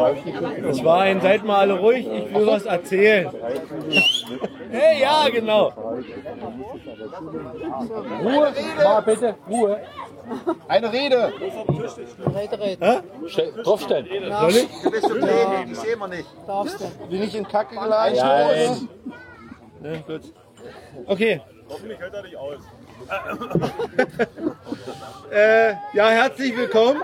Das war ein, seid mal alle ruhig, ich will was erzählen. Hey, ja, genau. Ruhe, mal bitte, Ruhe. Eine Rede. Draufstellen. Soll ich? Du bist so reden, die sehen wir nicht. Bin ich in Kacke geladen? Nein. Ja, gut. Okay. Hoffentlich hält er dich aus. Ja, herzlich willkommen.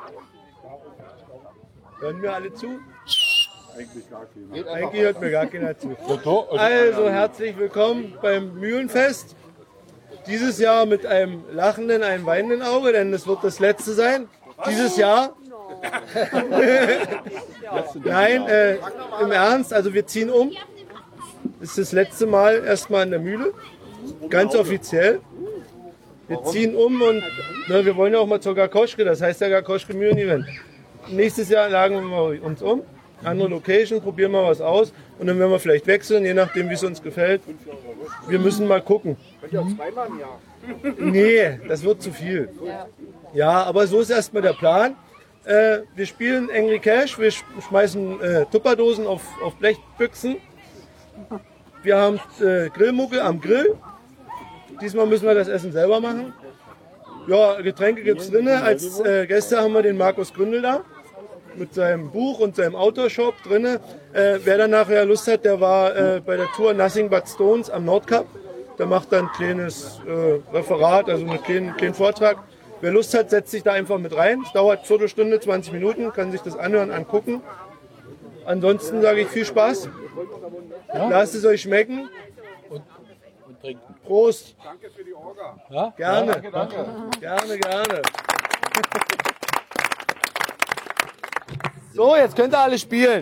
Hören wir alle zu? Eigentlich hört mir gar keiner zu. Also herzlich willkommen beim Mühlenfest. Dieses Jahr mit einem lachenden, einem weinenden Auge, denn es wird das letzte sein. Dieses Jahr. Nein, im Ernst, also wir ziehen um. Das ist das letzte Mal erstmal in der Mühle. Ganz offiziell. Wir ziehen um und wir wollen ja auch mal zur Gakoschke, das heißt der Gakoschke Mühlen-Event. Nächstes Jahr lagen wir uns um, andere Location, probieren mal was aus und dann werden wir vielleicht wechseln, je nachdem wie es uns gefällt. Wir müssen mal gucken. Könnt ihr auch zweimal im Jahr? Nee, das wird zu viel. Ja, aber so ist erstmal der Plan. Wir spielen Angry Cash, wir schmeißen Tupperdosen auf Blechbüchsen. Wir haben Grillmuckel am Grill. Diesmal müssen wir das Essen selber machen. Ja, Getränke gibt es drin. Als Gäste haben wir den Markus Gründel da. Mit seinem Buch und seinem Outdoor-Shop drin. Wer dann nachher Lust hat, der war bei der Tour Nothing But Stones am Nordkap. Der macht dann ein kleines Referat, also einen kleinen Vortrag. Wer Lust hat, setzt sich da einfach mit rein. Es dauert eine Viertelstunde, 20 Minuten, kann sich das anhören, angucken. Ansonsten sage ich viel Spaß. Ja? Lasst es euch schmecken. Und trinken. Prost. Danke für die Orga. Ja? Gerne. Ja, danke. Gerne. So, jetzt könnt ihr alle spielen.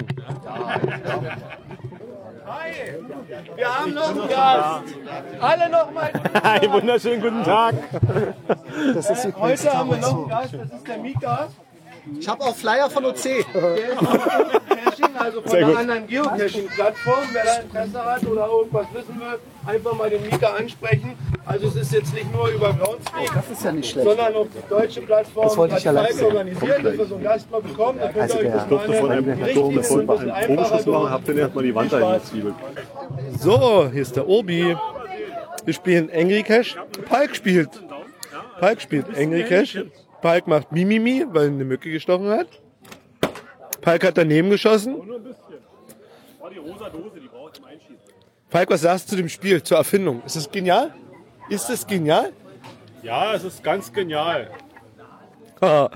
Hi, wir haben noch einen Gast. Alle noch mal. Einen wunderschönen guten Tag. Heute haben wir noch einen Gast, das ist der Mika. Ich habe auch Flyer von OC. Der ist von Geocaching, also von einer anderen Geocaching-Plattform. Wer da Interesse hat oder irgendwas wissen will, einfach mal den Mika ansprechen. Also es ist jetzt nicht nur über Groundspeak, Das ist ja nicht schlecht. sondern auch die deutsche Plattform Das wollte hat ich ja live Falk sehen. organisiert, dass wir so einen Gast mal bekommen. Da könnt ihr euch das mal Von einem richtig und ein bisschen einfacher Probeschuss machen, durch. habt ihr erstmal die Wand da hingezwiebelt. So, hier ist der Obi. Wir spielen Angry Cash. Palk spielt Angry Cash. Palk macht Mimimi, weil ihn eine Mücke gestochen hat. Palk hat daneben geschossen. Nur ein bisschen. Oh, die rosa Dose, die braucht zum Einschießen. Falk, was sagst du zu dem Spiel, zur Erfindung? Ist das genial? Ist das genial? Ja, es ist ganz genial. Ah,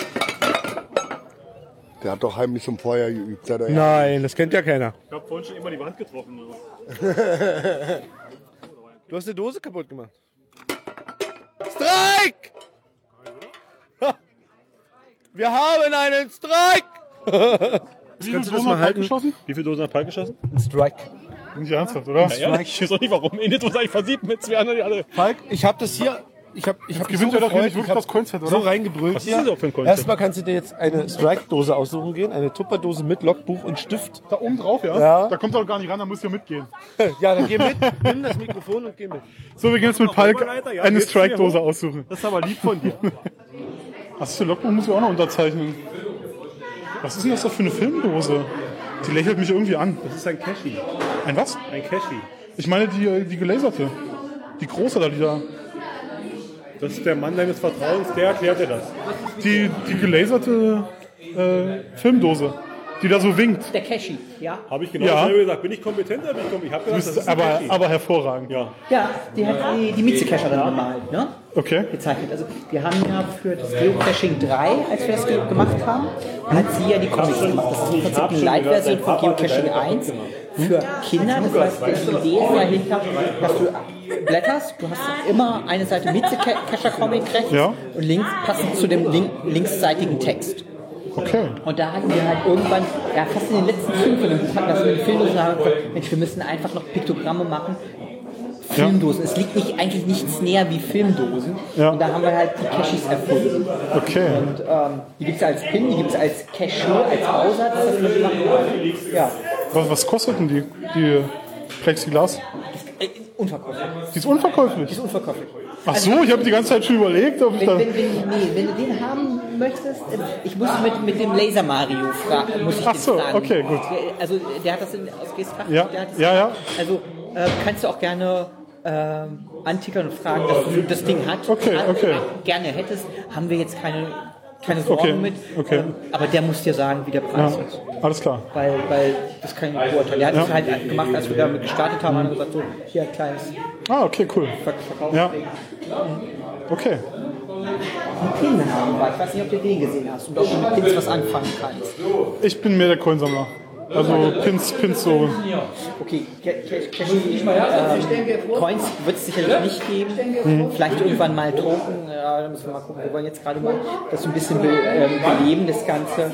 Der hat doch heimlich im Feuer geübt. Hat er ja. nein, das kennt ja keiner. Ich habe vorhin schon immer die Wand getroffen. Du hast eine Dose kaputt gemacht. Strike! Ha! Wir haben einen Strike! Kannst du das mal halten? Wie viele Dosen hat Palk geschossen? Strike. Nicht ernsthaft, oder? Ja, ich weiß auch nicht warum. Eine Dose eigentlich versiebt mit zwei anderen, die alle. Falk, ich habe das hier. Ich hab Gewinnt ja doch hier nicht wirklich das Coinset, so oder? reingebrüllt. Was ist das auch für ein Konzept? Erstmal kannst du dir jetzt eine Strike-Dose aussuchen gehen, eine Tupperdose mit Logbuch und Stift. Da oben drauf, ja? Ja. Da kommt er doch gar nicht ran, da muss ja mitgehen. Ja, dann geh mit, nimm das Mikrofon und geh mit. So, wir gehen jetzt mit Palk Ja, eine jetzt Strike-Dose hier hoch. aussuchen. Das ist aber lieb von dir. Was ist für Logbuch? Muss ich auch noch unterzeichnen. Was ist denn das doch für eine Filmdose? Die lächelt mich irgendwie an. Das ist ein Cashy. Ein was? Ein Cashy. Ich meine die gelaserte. Die große da, die da. Das ist der Mann deines Vertrauens, der erklärt dir das. Die gelaserte Filmdose. Die da so winkt. Der Cashy, ja. Habe ich genau Ja. dasselbe gesagt. Bin ich kompetent oder bin ich kompetent? Ich habe Du gesagt, das bist ist ein Cashy. aber hervorragend. Ja. Ja, die hat die Mieze-Cacherin gemalt, ne? Okay. Gezeichnet. Also wir haben ja für das Geocaching 3, als wir das gemacht haben, hat sie ja die Comics gemacht. Das ist im Prinzip eine Light-Version von Geocaching 1 für Kinder. Das heißt, die Idee ist dahinter, dass du blätterst, du hast immer eine Seite Mieze-Cacher-Comic rechts Ja. und links passend zu dem linksseitigen Text. Okay. Und da hatten wir halt irgendwann, ja fast in den letzten 5 von dem Buch hatten wir so eine Filmdose und haben gesagt, Mensch, wir müssen einfach noch Piktogramme machen. Filmdosen. Es liegt eigentlich nichts näher wie Filmdosen. Ja. Und da haben wir halt die Cashis erfunden. Okay. Und die gibt es als Pin, die gibt es als Cashier, als Bausatz. Das wir machen. Ja. Was kostet denn die Plexiglas? Unverkäuflich. Die ist unverkäuflich. Die ist unverkäuflich. Ach so, ich habe die ganze Zeit schon überlegt, ob ich da... Wenn du den haben möchtest, ich muss mit dem Laser Mario fragen, muss ich Ach so, fragen. okay, gut. Also der hat das aus Gestfach. Ja, ja. Also kannst du auch gerne antickern und fragen, dass du das Ding Okay. gerne hättest, haben wir jetzt keine Sorgen mit. Okay. Aber der muss dir sagen, wie der Preis Ja, ist. alles klar. Weil das kann ich nicht beurteilen. Der hat es halt gemacht, als wir damit gestartet haben, und gesagt, so, hier ein kleines Okay, cool. Verkauf. Ja. Okay. Einen Pin haben wir. Ich weiß nicht, ob du den gesehen hast und ob du mit Pins was anfangen kannst. Ich bin mehr der Coinsammler. Also Pins so. Okay, Coins wird es sicherlich nicht geben. Vielleicht irgendwann mal Token. Ja, da müssen wir mal gucken. Wir wollen jetzt gerade mal das so ein bisschen beleben, das Ganze.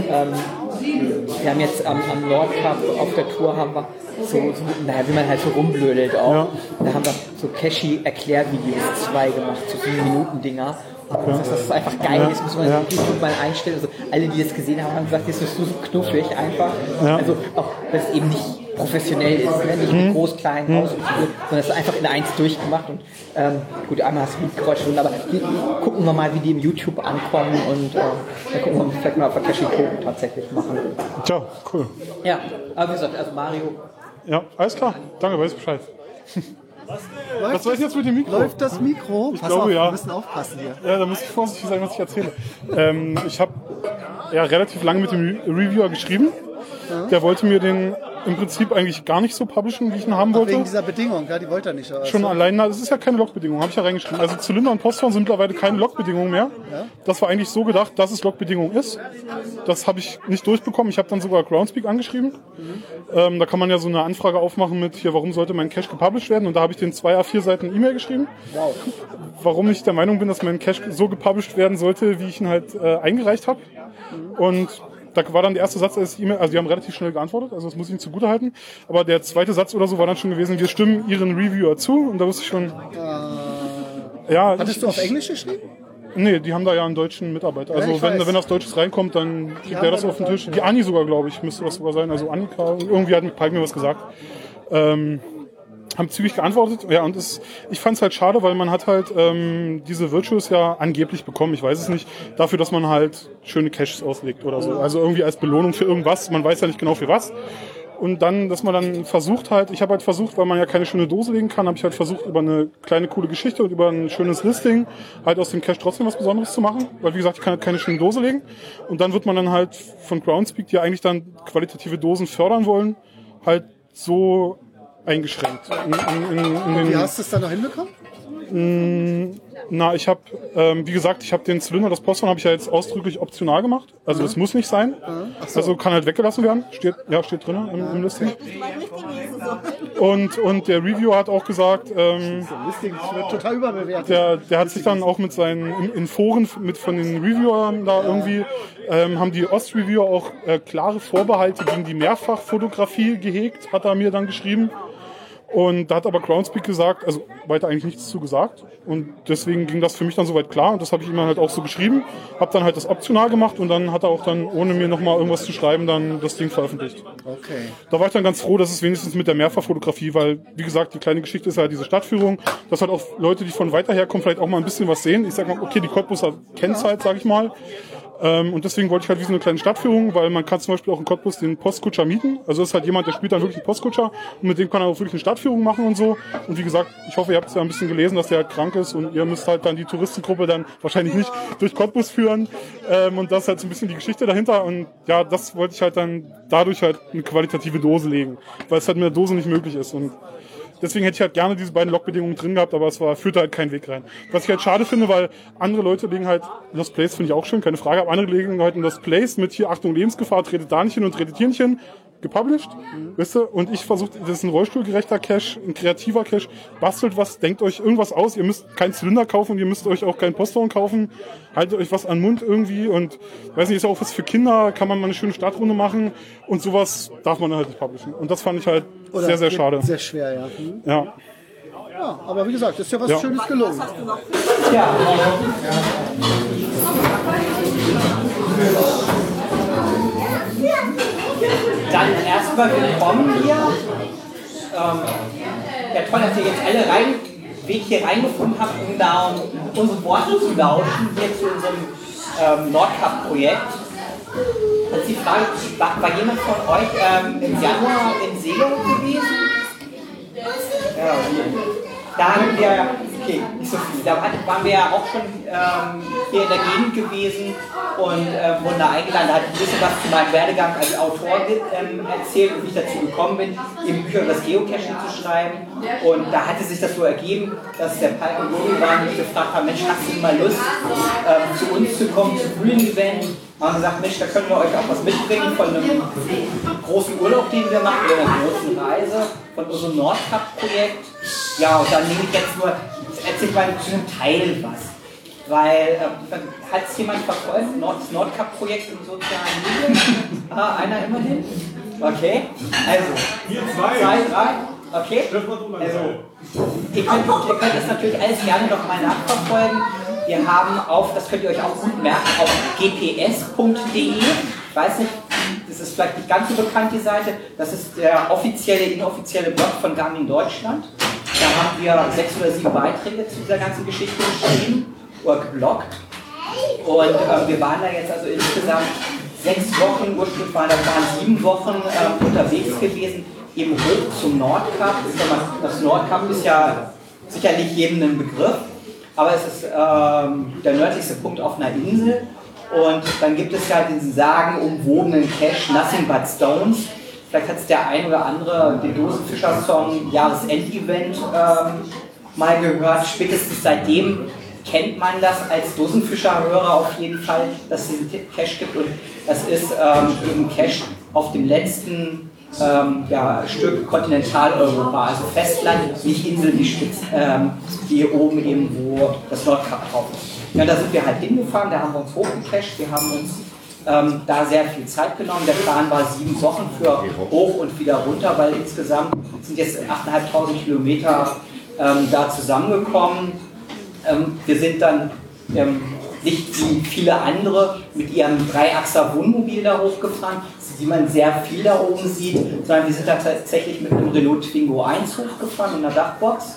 Wir haben jetzt am Nordcup auf der Tour haben wir wie man halt so rumblödelt auch. Ja. Da haben wir so Cashy-Erklärvideos 2 gemacht, so 7-Minuten-Dinger. Das ist einfach geil, das muss man auf YouTube mal einstellen. Also alle, die das gesehen haben, haben gesagt, das ist so knuffig einfach. Ja. Also auch, dass es eben nicht professionell ist, ne? Nicht mit groß, klein, groß und so, sondern es ist einfach in 1 durchgemacht. Und gut, einmal hast du Geräusche drin, aber gucken wir mal, wie die im YouTube ankommen und dann gucken wir vielleicht mal, ob wir Cashy-Token tatsächlich machen. Tja, cool. Ja, aber wie gesagt, also Mario. Ja, alles klar. Danke, weiß Bescheid. Was weiß ich jetzt mit dem Mikro? Läuft das Mikro? Ich glaube, ja. Wir müssen aufpassen hier. Ja, da muss ich vorsichtig sein, was ich erzähle. Ich habe relativ lange mit dem Reviewer geschrieben. Ja. Der wollte mir den im Prinzip eigentlich gar nicht so publishen, wie ich ihn haben wollte. Wegen dieser Bedingung, ja, die wollte er nicht. Oder schon so. allein, das ist ja keine Logbedingung, habe ich ja reingeschrieben. Also Zylinder und Posthorn sind mittlerweile keine Logbedingung mehr. Ja? Das war eigentlich so gedacht, dass es Logbedingung ist. Das habe ich nicht durchbekommen. Ich habe dann sogar Groundspeak angeschrieben. Da kann man ja so eine Anfrage aufmachen mit, hier, warum sollte mein Cache gepublished werden? Und da habe ich den 2 A4 Seiten E-Mail geschrieben. Wow. Warum ich der Meinung bin, dass mein Cache so gepublished werden sollte, wie ich ihn halt eingereicht habe. Und da war dann der erste Satz als E-Mail, also die haben relativ schnell geantwortet, also das muss ich ihnen zugutehalten. Aber der zweite Satz oder so war dann schon gewesen, wir stimmen Ihren Reviewer zu. Und da wusste ich schon... Hattest du auf Englisch geschrieben? Nee, die haben da ja einen deutschen Mitarbeiter. Also wenn das Deutsches reinkommt, dann kriegt der das auf den Tisch. Die Anni sogar, glaube ich, müsste das sogar sein. Also Annika, irgendwie hat Pike mir was gesagt. Haben zügig geantwortet. Ja, und ich fand es halt schade, weil man hat halt diese Virtues ja angeblich bekommen, ich weiß es nicht, dafür, dass man halt schöne Caches auslegt oder so. Also irgendwie als Belohnung für irgendwas, man weiß ja nicht genau für was. Und dann, dass man dann versucht halt, ich habe halt versucht, weil man ja keine schöne Dose legen kann, habe ich halt versucht, über eine kleine, coole Geschichte und über ein schönes Listing halt aus dem Cache trotzdem was Besonderes zu machen. Weil, wie gesagt, ich kann halt keine schöne Dose legen. Und dann wird man dann halt von Groundspeak, die eigentlich dann qualitative Dosen fördern wollen, halt so eingeschränkt. Wie hast du es dann noch hinbekommen? Ich habe, wie gesagt, ich habe den Zylinder, das Posthorn habe ich ja jetzt ausdrücklich optional gemacht. Also es muss nicht sein. So. Also kann halt weggelassen werden. Steht drin im Listing. Und der Reviewer hat auch gesagt, Listing wird total überbewertet. Der hat sich dann auch mit seinen in Foren von den Reviewern da irgendwie haben die Ost-Reviewer auch klare Vorbehalte gegen die Mehrfachfotografie gehegt, hat er mir dann geschrieben. Und da hat aber Groundspeak gesagt, also weiter eigentlich nichts zu gesagt. Und deswegen ging das für mich dann soweit klar. Und das habe ich ihm halt auch so geschrieben. Habe dann halt das optional gemacht und dann hat er auch dann, ohne mir nochmal irgendwas zu schreiben, dann das Ding veröffentlicht. Okay. Da war ich dann ganz froh, dass es wenigstens mit der Mehrfachfotografie, weil, wie gesagt, die kleine Geschichte ist halt diese Stadtführung, dass halt auch Leute, die von weiter her kommen, vielleicht auch mal ein bisschen was sehen. Ich sag mal, okay, die Cottbuser kennt's halt, sag ich mal. Und deswegen wollte ich halt wie so eine kleine Stadtführung, weil man kann zum Beispiel auch in Cottbus den Postkutscher mieten. Also das ist halt jemand, der spielt dann wirklich einen Postkutscher und mit dem kann er auch wirklich eine Stadtführung machen und so. Und wie gesagt, ich hoffe, ihr habt es ja ein bisschen gelesen, dass der halt krank ist und ihr müsst halt dann die Touristengruppe dann wahrscheinlich nicht durch Cottbus führen. Und das ist halt so ein bisschen die Geschichte dahinter. Und ja, das wollte ich halt dann dadurch halt eine qualitative Dose legen, weil es halt mit der Dose nicht möglich ist. Und deswegen hätte ich halt gerne diese beiden Logbedingungen drin gehabt, aber führte halt keinen Weg rein. Was ich halt schade finde, weil andere Leute legen halt, Lost Place finde ich auch schön, keine Frage, aber andere legen halt in Lost Place mit hier, Achtung, Lebensgefahr, tretet da nicht hin und tretet hier nicht hin, gepublished, weißt du? Und ich versuche, das ist ein rollstuhlgerechter Cache, ein kreativer Cache, bastelt was, denkt euch irgendwas aus, ihr müsst keinen Zylinder kaufen, ihr müsst euch auch keinen Posthorn kaufen, haltet euch was an den Mund irgendwie und, weiß nicht, ist ja auch was für Kinder, kann man mal eine schöne Startrunde machen und sowas darf man dann halt nicht publishen. Und das fand ich halt sehr, sehr schade. Sehr schwer, ja. Ja. Ja, aber wie gesagt, ist ja was Schönes gelungen. Ja. Dann erstmal willkommen hier. Ja, toll, dass ihr jetzt alle Weg hier reingefunden habt, um da unsere Worte zu lauschen, hier zu unserem Nordkap-Projekt. Und die Frage, war jemand von euch im Januar in Seeland gewesen? Ja, da hatten wir, okay, nicht so viel, da waren wir ja auch schon hier in der Gegend gewesen und wurden da eingeladen, da hatte ich ein bisschen was zu meinem Werdegang als Autor erzählt und wie ich dazu gekommen bin, eben Bücher über das Geocaching zu schreiben. Und da hatte sich das so ergeben, dass der Palk und Logi waren und mich gefragt haben, Mensch, hast du mal Lust, zu uns zu kommen, zum Green-Event? Haben gesagt, Mensch, da können wir euch auch was mitbringen von einem großen Urlaub, den wir machen, oder einer großen Reise von unserem Nordkap-Projekt. Ja, und dann nehme ich jetzt nur, erzähle ich mal zu einem Teil was. Weil, hat es jemand verfolgt, das Nordkap-Projekt im sozialen Medien? Ah, einer immerhin? Okay, also, 2, 3, okay. Also, ihr könnt das natürlich alles gerne noch mal nachverfolgen. Wir haben das könnt ihr euch auch gut merken, auf gps.de. Ich weiß nicht, das ist vielleicht nicht ganz so bekannt, die Seite. Das ist der inoffizielle Blog von Garmin Deutschland. Da haben wir 6 oder 7 Beiträge zu dieser ganzen Geschichte geschrieben oder gebloggt. Und wir waren da jetzt also insgesamt 6 Wochen, ursprünglich waren 7 Wochen unterwegs gewesen, eben hoch zum Nordkap. Das Nordkap ist ja sicherlich jedem ein Begriff. Aber es ist der nördlichste Punkt auf einer Insel und dann gibt es ja diesen sagenumwobenen Cache Nothing But Stones. Vielleicht hat es der ein oder andere den Dosenfischer-Song Jahresendevent mal gehört. Spätestens seitdem kennt man das als Dosenfischer-Hörer auf jeden Fall, dass es diesen Cache gibt. Und das ist ein Cache auf dem letzten Stück Kontinentaleuropa, also Festland, nicht Insel wie oben eben, wo das Nordkap drauf ist. Ja, da sind wir halt hingefahren, da haben wir uns hochgecached, wir haben uns da sehr viel Zeit genommen. Der Plan war 7 Wochen für hoch und wieder runter, weil insgesamt sind jetzt 8.500 Kilometer da zusammengekommen. Wir sind dann nicht wie viele andere mit ihrem 3-Achser Wohnmobil da hochgefahren, wie man sehr viel da oben sieht, sondern wir sind da tatsächlich mit einem Renault Twingo 1 hochgefahren in einer Dachbox.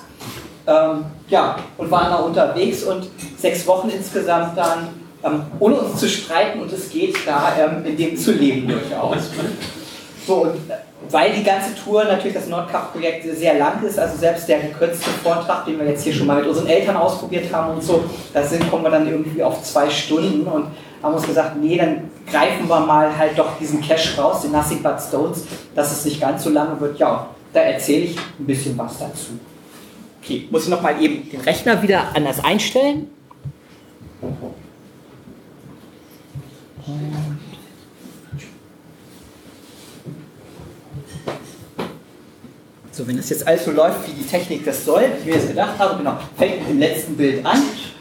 Und waren da unterwegs und 6 Wochen insgesamt dann, ohne uns zu streiten, und es geht da in dem zu leben durchaus. So, und weil die ganze Tour natürlich das Nordkap-Projekt sehr lang ist, also selbst der gekürzte Vortrag, den wir jetzt hier schon mal mit unseren Eltern ausprobiert haben und so, kommen wir dann irgendwie auf 2 Stunden und haben uns gesagt, nee, dann greifen wir mal halt doch diesen Cache raus, den Nothing But Stones, dass es nicht ganz so lange wird. Ja, da erzähle ich ein bisschen was dazu. Okay, muss ich noch mal eben den Rechner wieder anders einstellen. So, wenn das jetzt alles so läuft, wie die Technik das soll, wie ich mir das gedacht habe, genau, fängt mit dem letzten Bild an.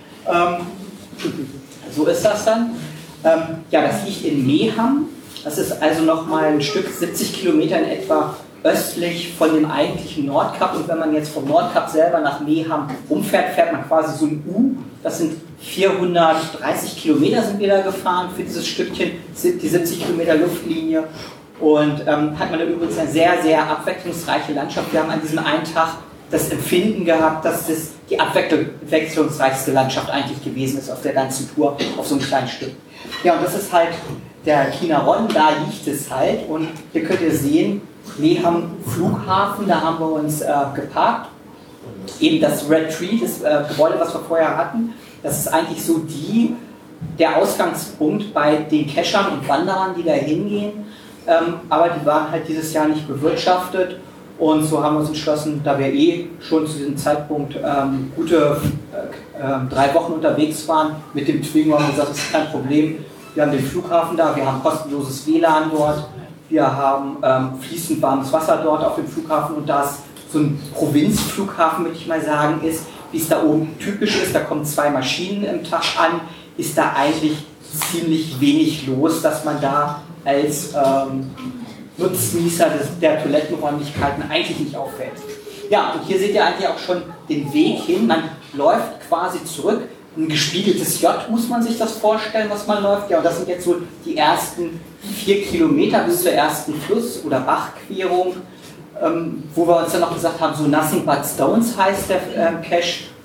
So ist das dann. Das liegt in Meham. Das ist also nochmal ein Stück, 70 Kilometer in etwa östlich von dem eigentlichen Nordkap. Und wenn man jetzt vom Nordkap selber nach Meham umfährt, fährt man quasi so ein U. Das sind 430 Kilometer sind wir da gefahren für dieses Stückchen, die 70 Kilometer Luftlinie. Und hat man da übrigens eine sehr, sehr abwechslungsreiche Landschaft. Wir haben an diesem einen Tag das Empfinden gehabt, dass das die abwechslungsreichste Landschaft eigentlich gewesen ist auf der ganzen Tour, auf so einem kleinen Stück. Ja, und das ist halt der Chinaron, da liegt es halt. Und hier könnt ihr sehen, Meham Flughafen, da haben wir uns geparkt. Eben das Red Tree, das Gebäude, was wir vorher hatten, das ist eigentlich so der Ausgangspunkt bei den Cachern und Wanderern, die da hingehen. Aber die waren halt dieses Jahr nicht bewirtschaftet und so haben wir uns entschlossen, da wir schon zu diesem Zeitpunkt gute 3 Wochen unterwegs waren, mit dem Twingo haben wir gesagt, das ist kein Problem, wir haben den Flughafen da, wir haben kostenloses WLAN dort, wir haben fließend warmes Wasser dort auf dem Flughafen und da es so ein Provinzflughafen, würde ich mal sagen, ist, wie es da oben typisch ist, da kommen 2 Maschinen im Tag an, ist da eigentlich ziemlich wenig los, dass man da als Nutznießer der Toilettenräumlichkeiten eigentlich nicht auffällt. Ja, und hier seht ihr eigentlich auch schon den Weg hin. Man läuft quasi zurück. Ein gespiegeltes J muss man sich das vorstellen, was man läuft. Ja, und das sind jetzt so die ersten 4 Kilometer bis zur ersten Fluss- oder Bachquerung, wo wir uns dann noch gesagt haben, so Nothing But Stones heißt der Cache,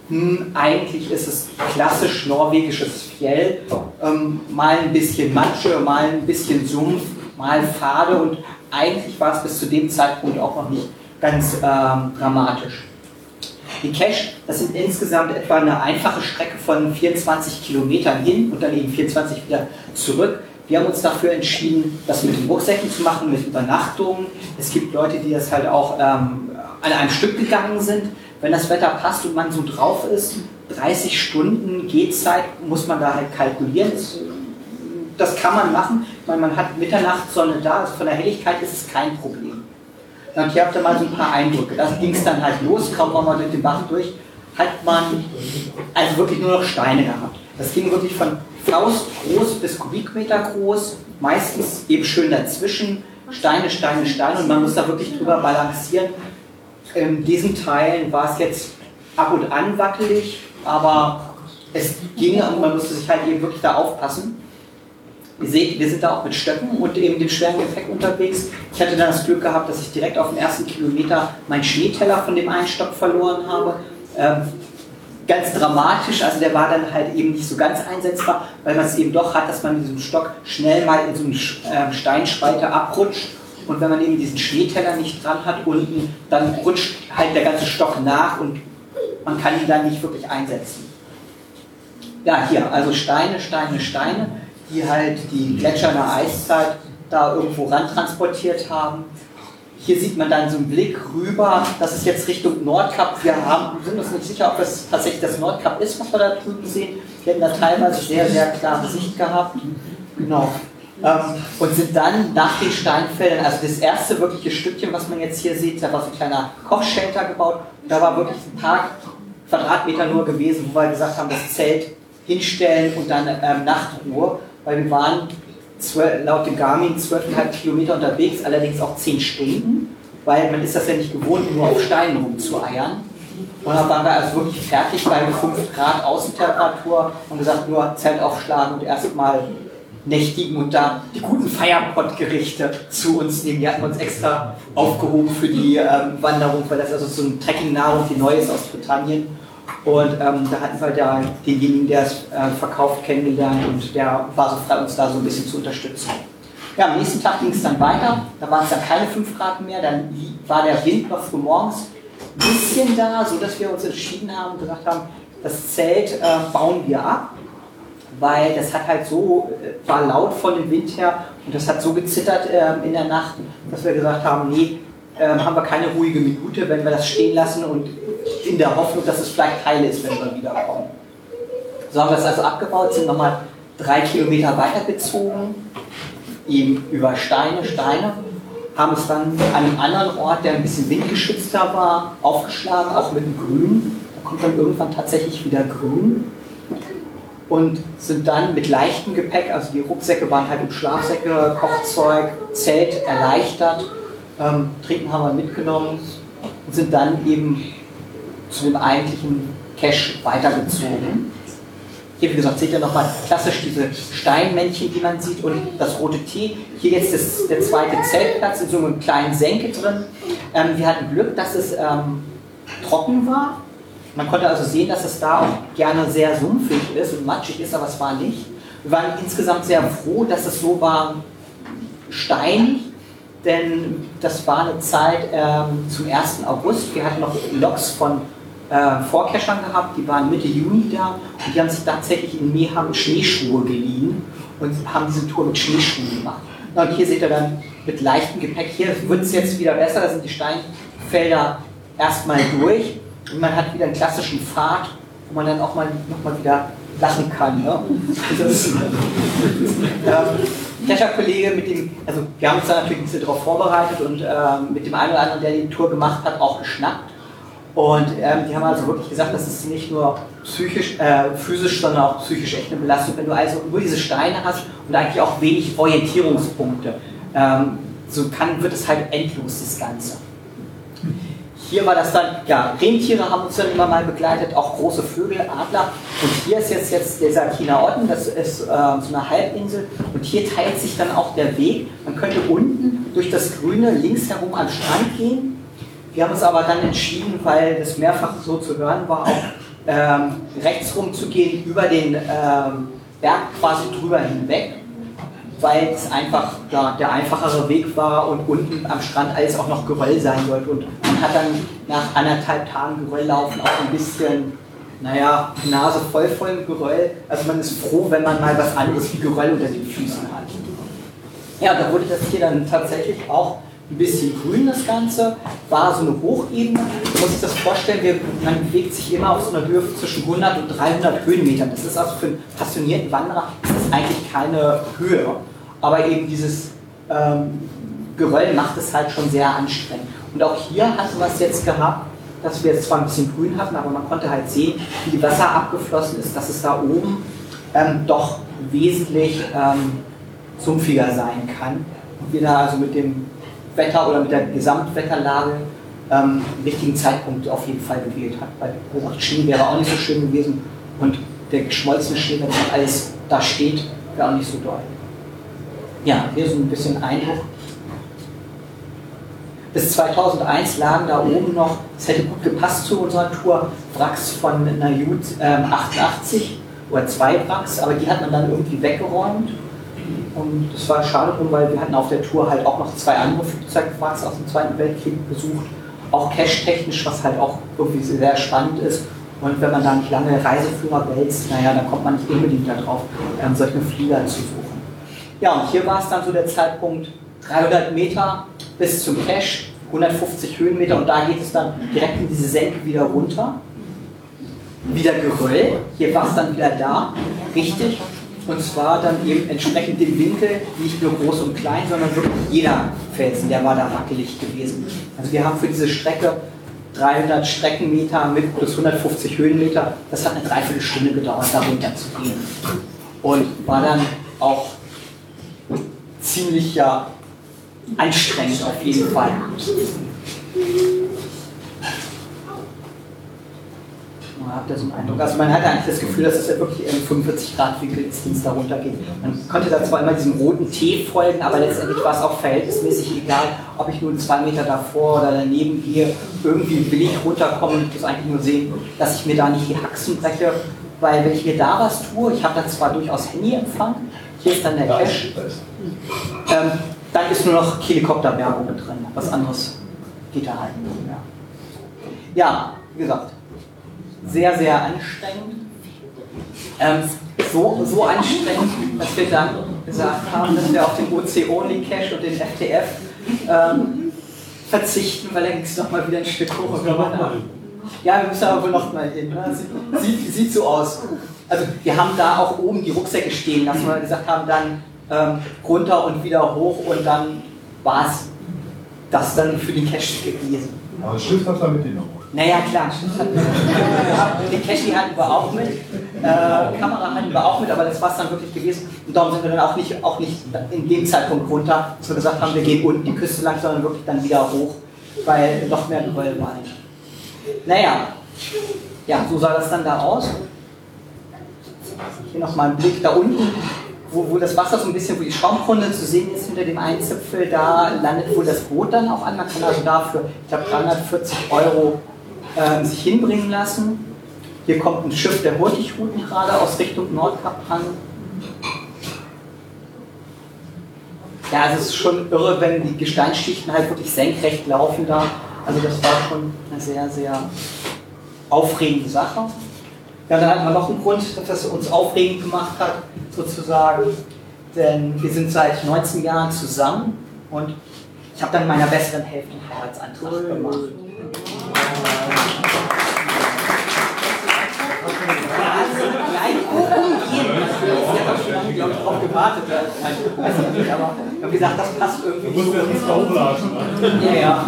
eigentlich ist es klassisch norwegisches Fjell, mal ein bisschen Matsche, mal ein bisschen Sumpf, mal Pfade und eigentlich war es bis zu dem Zeitpunkt auch noch nicht ganz dramatisch. Die Cache, das sind insgesamt etwa eine einfache Strecke von 24 Kilometern hin und dann eben 24 wieder zurück. Wir haben uns dafür entschieden, das mit den Rucksäcken zu machen, mit Übernachtungen. Es gibt Leute, die das halt auch an einem Stück gegangen sind. Wenn das Wetter passt und man so drauf ist, 30 Stunden Gehzeit muss man da halt kalkulieren. Das kann man machen. Ich meine, man hat Mitternachtssonne da, also von der Helligkeit ist es kein Problem. Und hier habt ihr mal so ein paar Eindrücke. Da ging es dann halt los, kaum war man durch den Bach durch, hat man also wirklich nur noch Steine gehabt. Das ging wirklich von Faust groß bis Kubikmeter groß, meistens eben schön dazwischen, Steine, Steine, Steine und man muss da wirklich drüber balancieren. In diesen Teilen war es jetzt ab und an wackelig, aber es ging und man musste sich halt eben wirklich da aufpassen. Ihr seht, wir sind da auch mit Stöcken und eben dem schweren Gepäck unterwegs. Ich hatte dann das Glück gehabt, dass ich direkt auf den ersten Kilometer meinen Schneeteller von dem einen Stock verloren habe. Ganz dramatisch, also der war dann halt eben nicht so ganz einsetzbar, weil man es eben doch hat, dass man mit diesem Stock schnell mal in so einen Steinspalter abrutscht und wenn man eben diesen Schneeteller nicht dran hat unten, dann rutscht halt der ganze Stock nach und man kann ihn dann nicht wirklich einsetzen. Ja, hier, also Steine, Steine, Steine, die halt die Gletscher in der Eiszeit da irgendwo ran transportiert haben. Hier sieht man dann so einen Blick rüber, das ist jetzt Richtung Nordkap. Wir sind uns nicht sicher, ob das tatsächlich das Nordkap ist, was wir da drüben sehen. Wir hätten da teilweise sehr, sehr klare Sicht gehabt. Genau. Und sind dann nach den Steinfeldern, also das erste wirkliche Stückchen, was man jetzt hier sieht, da war so ein kleiner Kochshelter gebaut. Da war wirklich ein paar Quadratmeter nur gewesen, wo wir gesagt haben, das Zelt hinstellen und dann Nachtruhe. Weil wir waren laut dem Garmin 12,5 Kilometer unterwegs, allerdings auch 10 Stunden, weil man ist das ja nicht gewohnt, nur auf Steinen rumzueiern. Und dann waren wir also wirklich fertig bei 5 Grad Außentemperatur und gesagt, nur Zelt aufschlagen und erstmal nächtigen und da die guten Feierpottgerichte zu uns nehmen. Die hatten wir uns extra aufgehoben für die Wanderung, weil das also so eine Trekking-Nahrung, die neu ist aus Britannien. Und da hatten wir da denjenigen, der es verkauft, kennengelernt und der war so frei, uns da so ein bisschen zu unterstützen. Ja, am nächsten Tag ging es dann weiter, da waren es dann keine 5 Grad mehr, dann war der Wind noch früh morgens ein bisschen da, sodass wir uns entschieden haben und gesagt haben, das Zelt bauen wir ab, weil das hat halt so, war laut von dem Wind her und das hat so gezittert in der Nacht, dass wir gesagt haben, nee, haben wir keine ruhige Minute, wenn wir das stehen lassen und in der Hoffnung, dass es vielleicht heil ist, wenn wir wiederkommen. So haben wir es also abgebaut, sind nochmal 3 Kilometer weitergezogen, eben über Steine, haben es dann an einem anderen Ort, der ein bisschen windgeschützter war, aufgeschlagen, auch mit dem Grün. Da kommt dann irgendwann tatsächlich wieder Grün. Und sind dann mit leichtem Gepäck, also die Rucksäcke waren halt im Schlafsäcke, Kochzeug, Zelt erleichtert, Trinken haben wir mitgenommen und sind dann eben zu dem eigentlichen Cache weitergezogen. Hier, wie gesagt, seht ihr nochmal klassisch diese Steinmännchen, die man sieht, und das rote T. Hier jetzt der zweite Zeltplatz in so einem kleinen Senke drin. Wir hatten Glück, dass es trocken war. Man konnte also sehen, dass es da auch gerne sehr sumpfig ist und matschig ist, aber es war nicht. Wir waren insgesamt sehr froh, dass es so war steinig, denn das war eine Zeit zum 1. August. Wir hatten noch Loks von Vorkeschern gehabt, die waren Mitte Juni da und die haben sich tatsächlich in Mehamn Schneeschuhe geliehen und haben diese Tour mit Schneeschuhen gemacht. Na, und hier seht ihr dann mit leichtem Gepäck, hier wird es jetzt wieder besser, da sind die Steinfelder erstmal durch und man hat wieder einen klassischen Pfad, wo man dann auch mal nochmal wieder lachen kann. Ne? Kescher-Kollege, mit dem, also wir haben uns da natürlich ein bisschen darauf vorbereitet und mit dem einen oder anderen, der die Tour gemacht hat, auch geschnackt. Und die haben also wirklich gesagt, das ist nicht nur psychisch, physisch, sondern auch psychisch echt eine Belastung, wenn du also nur diese Steine hast und eigentlich auch wenig Orientierungspunkte. Wird es halt endlos, das Ganze. Hier war das dann, ja, Rentiere haben uns dann immer mal begleitet, auch große Vögel, Adler. Und hier ist jetzt der Sakiner Otten, das ist so eine Halbinsel. Und hier teilt sich dann auch der Weg. Man könnte unten durch das Grüne links herum am Strand gehen. Wir haben uns aber dann entschieden, weil das mehrfach so zu hören war, auch rechts rum zu gehen, über den Berg quasi drüber hinweg, weil es einfach der einfachere Weg war und unten am Strand alles auch noch Geröll sein sollte. Und man hat dann nach 1,5 Tagen Gerölllaufen auch ein bisschen, naja, die Nase voll von Geröll. Also man ist froh, wenn man mal was anderes wie Geröll unter den Füßen hat. Ja, da wurde das hier dann tatsächlich auch ein bisschen grün, das Ganze. War so eine Hochebene. Man muss sich das vorstellen, man bewegt sich immer auf so einer Höhe zwischen 100 und 300 Höhenmetern. Das ist also für einen passionierten Wanderer ist das eigentlich keine Höhe. Aber eben dieses Geröll macht es halt schon sehr anstrengend. Und auch hier hatten wir es jetzt gehabt, dass wir jetzt zwar ein bisschen grün hatten, aber man konnte halt sehen, wie die Wasser abgeflossen ist, dass es da oben doch wesentlich sumpfiger sein kann. Und wir da also mit dem Wetter oder mit der Gesamtwetterlage den richtigen Zeitpunkt auf jeden Fall gewählt hat. Weil, wie gesagt, Schnee wäre auch nicht so schön gewesen und der geschmolzene Schnee, wenn noch alles da steht, wäre auch nicht so doll. Ja, hier so ein bisschen Eindruck. Bis 2001 lagen da oben noch, es hätte gut gepasst zu unserer Tour, Wracks von einer Jut 88 oder 2 Wracks, aber die hat man dann irgendwie weggeräumt. Und das war schade drum, weil wir hatten auf der Tour halt auch noch 2 andere Flugzeugwracks aus dem Zweiten Weltkrieg besucht. Auch cache-technisch, was halt auch irgendwie sehr spannend ist. Und wenn man da nicht lange Reiseführer wälzt, naja, dann kommt man nicht unbedingt darauf, solche Flieger zu suchen. Ja, und hier war es dann so der Zeitpunkt 300 Meter bis zum Cache, 150 Höhenmeter und da geht es dann direkt in diese Senke wieder runter. Wieder Geröll, hier war es dann wieder da, richtig. Und zwar dann eben entsprechend dem Winkel, nicht nur groß und klein, sondern wirklich jeder Felsen, der war da wackelig gewesen. Also wir haben für diese Strecke 300 Streckenmeter mit plus 150 Höhenmeter, das hat eine Dreiviertelstunde gedauert, da runter zu gehen. Und war dann auch ziemlich anstrengend auf jeden Fall. Also man hatte eigentlich das Gefühl, dass es ja wirklich im 45-Grad-Winkel ist, den es da runtergeht. Man konnte da zwar immer diesem roten T folgen, aber letztendlich war es auch verhältnismäßig egal, ob ich nun 2 Meter davor oder daneben gehe. Irgendwie will ich runterkommen und muss eigentlich nur sehen, dass ich mir da nicht die Haxen breche. Weil wenn ich mir da was tue, ich habe dann zwar durchaus Handyempfang, hier ist dann der Cache, dann ist nur noch Helikopterwerbung mit drin. Was anderes geht da halt nicht mehr. Ja, wie gesagt, sehr, sehr anstrengend. So anstrengend, dass wir dann gesagt haben, dass wir auf den OC-Only-Cache und den FTF verzichten, weil dann ging es nochmal wieder ein Stück hoch. Ja, wir müssen aber wohl noch mal hin. Ne? Sieht so aus. Also wir haben da auch oben die Rucksäcke stehen lassen, weil wir gesagt haben, dann runter und wieder hoch und dann war es das dann für den Cache gewesen. Aber Stift hat er mitgenommen. Naja, klar, Stift hatten wir. Den Cache hatten wir auch mit, Kamera hatten wir auch mit, aber das war es dann wirklich gewesen. Und darum sind wir dann auch nicht in dem Zeitpunkt runter, dass wir gesagt haben, wir gehen unten die Küste lang, sondern wirklich dann wieder hoch, weil noch mehr Geröll war. Naja, ja, so sah das dann da aus. Hier nochmal ein Blick da unten, wo das Wasser so ein bisschen, wo die Schaumkrone zu sehen ist hinter dem einen Zipfel, da landet wohl das Boot dann auch an. Man kann also dafür, ich glaube, 340 € sich hinbringen lassen. Hier kommt ein Schiff der Hurtigruten gerade aus Richtung Nordkap an. Ja, es ist schon irre, wenn die Gesteinsschichten halt wirklich senkrecht laufen da. Also das war schon eine sehr, sehr aufregende Sache. Ja, dann hatten wir noch einen Grund, dass das uns aufregend gemacht hat, sozusagen. Denn wir sind seit 19 Jahren zusammen und ich habe dann meiner besseren Hälfte einen Heiratsantrag gemacht. Ich habe darauf gewartet, weiß ich nicht, aber ich habe gesagt, das passt irgendwie. Du musst ja nicht aufladen. Ja, ja.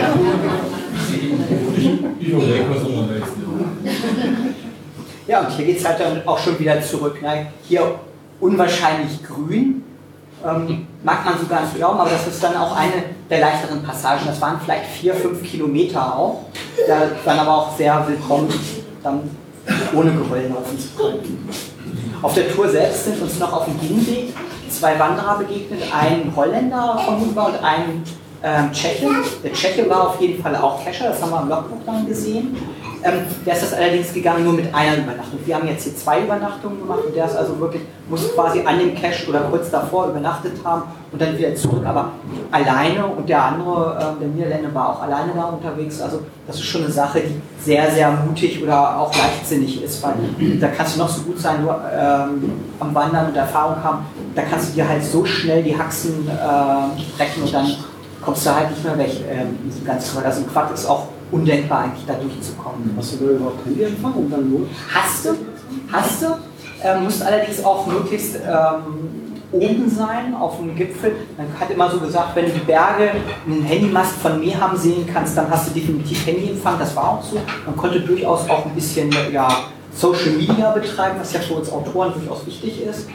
Ja, und hier geht es halt dann auch schon wieder zurück. Ne? Hier unwahrscheinlich grün. Mag man so gar nicht glauben, aber das ist dann auch eine der leichteren Passagen. Das waren vielleicht 4-5 Kilometer auch. Da dann aber auch sehr willkommen, dann ohne Geröll laufen zu können. Auf der Tour selbst sind uns noch auf dem Hinweg 2 Wanderer begegnet, ein Holländer von Huber und ein Tscheche. Der Tscheche war auf jeden Fall auch Cacher, das haben wir am Logbuch dann gesehen. Der ist das allerdings gegangen nur mit einer Übernachtung. Wir haben jetzt hier 2 Übernachtungen gemacht und der ist also wirklich, muss quasi an dem Cache oder kurz davor übernachtet haben und dann wieder zurück, aber alleine, und der andere, der Niederländer, war auch alleine da unterwegs. Also das ist schon eine Sache, die sehr, sehr mutig oder auch leichtsinnig ist, weil da kannst du noch so gut sein, nur am Wandern und Erfahrung haben, da kannst du dir halt so schnell die Haxen brechen und dann kommst du halt nicht mehr weg in diesem ganzen Quad. Also im Quad ist auch undenkbar eigentlich da durchzukommen. Hast du da überhaupt Handyempfang und dann los? Hast du, musst allerdings auch möglichst oben sein, auf dem Gipfel. Man hat immer so gesagt, wenn du die Berge einen Handymast von mir haben sehen kannst, dann hast du definitiv Handyempfang. Das war auch so. Man konnte durchaus auch ein bisschen Social Media betreiben, was ja für uns Autoren durchaus wichtig ist.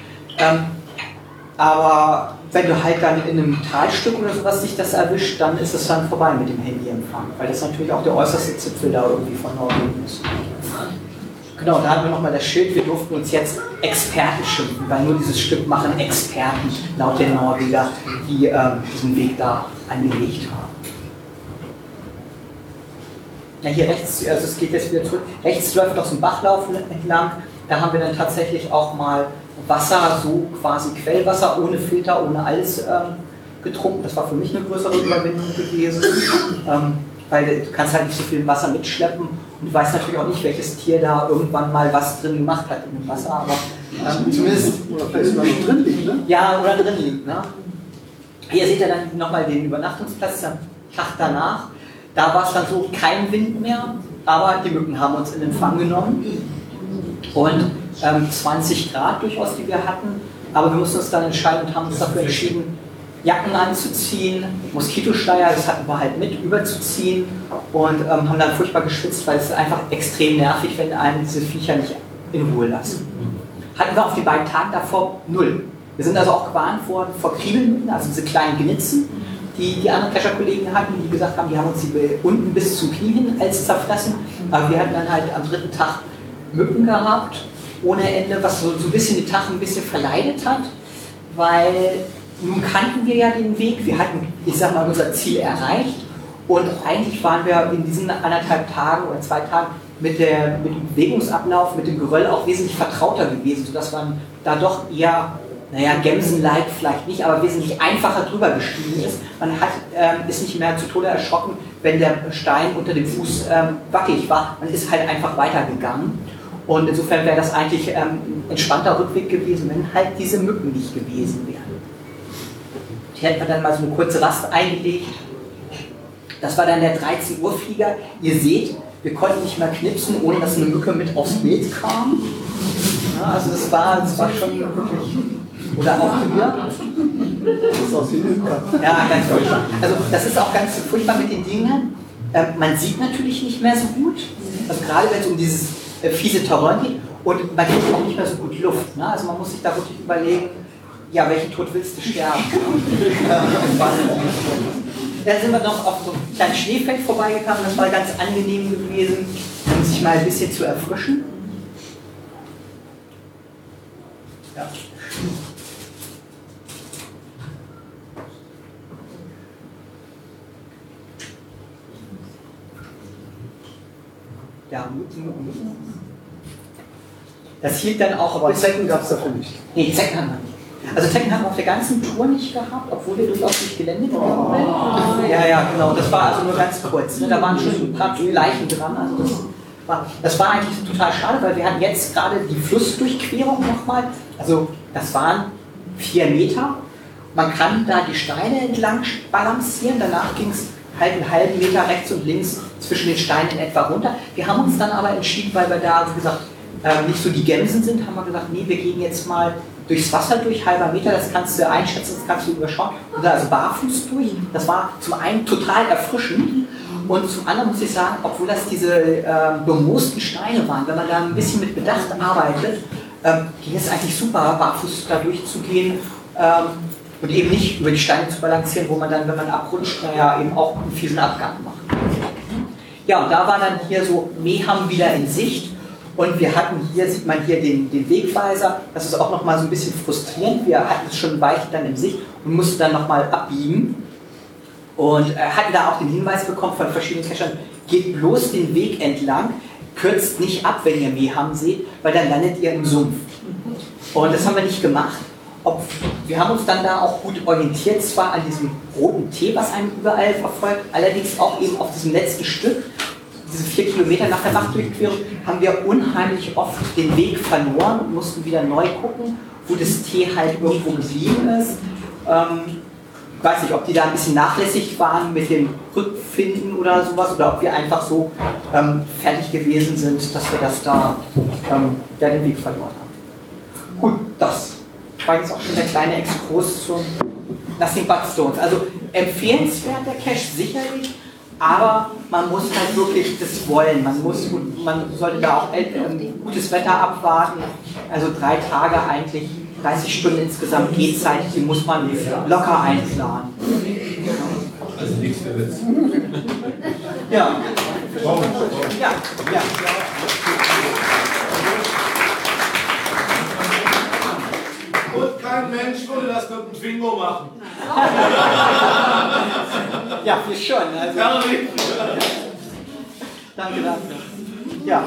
Aber wenn du halt dann in einem Talstück oder sowas dich das erwischt, dann ist es dann vorbei mit dem Handyempfang, weil das natürlich auch der äußerste Zipfel da irgendwie von Norwegen ist. Genau, da haben wir nochmal das Schild, wir durften uns jetzt Experten schimpfen, weil nur dieses Stück machen Experten, laut den Norweger, die diesen Weg da angelegt haben. Ja, hier rechts, also es geht jetzt wieder zurück, rechts läuft noch so ein Bachlauf entlang, da haben wir dann tatsächlich auch mal Wasser, so quasi Quellwasser, ohne Filter, ohne alles getrunken. Das war für mich eine größere Überwindung gewesen, weil du kannst halt nicht so viel Wasser mitschleppen und du weißt natürlich auch nicht, welches Tier da irgendwann mal was drin gemacht hat in dem Wasser, aber zumindest... Oder vielleicht sogar noch drin liegt, ne? Ja, oder drin liegt, ne? Hier seht ihr dann nochmal den Übernachtungsplatz, der Tag danach. Da war es dann so, kein Wind mehr, aber die Mücken haben uns in Empfang genommen und 20 Grad durchaus, die wir hatten, aber wir mussten uns dann entscheiden und haben uns dafür entschieden, Jacken anzuziehen, Moskitoschleier, das hatten wir halt mit, überzuziehen und haben dann furchtbar geschwitzt, weil es ist einfach extrem nervig, wenn einen diese Viecher nicht in Ruhe lassen. Hatten wir auf die beiden Tage davor 0. Wir sind also auch gewarnt worden vor Kriebelmücken, also diese kleinen Gnitzen, die anderen Kescher-Kollegen hatten, die gesagt haben, die haben uns die unten bis zum Knie hin als zerfressen, aber wir hatten dann halt am 3. Tag Mücken gehabt, ohne Ende, was so ein bisschen die Tag ein bisschen verleidet hat, weil nun kannten wir ja den Weg, wir hatten, ich sag mal, unser Ziel erreicht und eigentlich waren wir in diesen 1,5 Tagen oder 2 Tagen mit dem Bewegungsablauf, mit dem Geröll auch wesentlich vertrauter gewesen, sodass man da doch eher, Gemsen-like vielleicht nicht, aber wesentlich einfacher drüber gestiegen ist. Man ist nicht mehr zu Tode erschrocken, wenn der Stein unter dem Fuß wackelig war, man ist halt einfach weitergegangen. Und insofern wäre das eigentlich ein entspannter Rückweg gewesen, wenn halt diese Mücken nicht gewesen wären. Hier hätten wir dann mal so eine kurze Rast eingelegt. Das war dann der 13 Uhr Flieger. Ihr seht, wir konnten nicht mehr knipsen, ohne dass eine Mücke mit aufs Bild kam. Ja, also das war schon wirklich... Oder auch hier. Das ist aus dem Ja, ganz furchtbar. Also das ist auch ganz furchtbar mit den Dingen. Man sieht natürlich nicht mehr so gut. Also gerade wenn es um dieses fiese Terrain geht und man kriegt auch nicht mehr so gut Luft. Ne? Also man muss sich da wirklich überlegen, ja, welchen Tod willst du sterben? Dann sind wir noch auf so einem kleinen Schneefeld vorbeigekommen, das war ganz angenehm gewesen, um sich mal ein bisschen zu erfrischen. Ja. Ja, das hielt dann auch. Aber Zecken gab es dafür nicht. Nee, Zecken haben wir nicht. Also Zecken haben wir auf der ganzen Tour nicht gehabt, obwohl wir durchaus durch Gelände gegangen sind. Ja, genau. Das war also nur ganz kurz. Ne? Da waren schon ein paar Leichen dran. Also das war eigentlich total schade, weil wir hatten jetzt gerade die Flussdurchquerung nochmal. Also das waren 4 Meter. Man kann da die Steine entlang balancieren. Danach ging es halt einen halben Meter rechts und links zwischen den Steinen in etwa runter. Wir haben uns dann aber entschieden, weil wir da, wie gesagt, nicht so die Gemsen sind, haben wir gesagt, nee, wir gehen jetzt mal durchs Wasser durch, halber Meter, das kannst du einschätzen, das kannst du überschauen. Und also barfuß durch. Das war zum einen total erfrischend und zum anderen muss ich sagen, obwohl das diese bemoosten Steine waren, wenn man da ein bisschen mit Bedacht arbeitet, ging es eigentlich super, barfuß da durchzugehen. Und eben nicht über die Steine zu balancieren, wo man dann, wenn man abrutscht, eben auch einen fiesen Abgang macht. Ja, und da war dann hier so Meham wieder in Sicht und wir hatten hier, sieht man hier den Wegweiser, das ist auch nochmal so ein bisschen frustrierend, wir hatten es schon weit dann in Sicht und mussten dann nochmal abbiegen. Und hatten da auch den Hinweis bekommen von verschiedenen Cachern, geht bloß den Weg entlang, kürzt nicht ab, wenn ihr Meham seht, weil dann landet ihr im Sumpf. Und das haben wir nicht gemacht. Wir haben uns dann da auch gut orientiert, zwar an diesem roten Tee, was einem überall verfolgt, allerdings auch eben auf diesem letzten Stück, diese 4 Kilometer nach der Bachdurchquerung, haben wir unheimlich oft den Weg verloren und mussten wieder neu gucken, wo das Tee halt irgendwo geblieben ist. Ich weiß nicht, ob die da ein bisschen nachlässig waren mit dem Rückfinden oder sowas, oder ob wir einfach so fertig gewesen sind, dass wir das da den Weg verloren haben. Gut, das war jetzt auch schon der kleine Exkurs zum Nothing But Stones. Also empfehlenswert der Cache sicherlich, aber man muss halt wirklich das wollen. Man sollte da auch gutes Wetter abwarten. Also 3 Tage eigentlich, 30 Stunden insgesamt Gehzeit, die muss man locker einplanen. Also nichts für Witz. Ja. Ja. Und kein Mensch würde das mit einem Twingo machen. Ja, wir schon. Also. Danke dafür. Ja.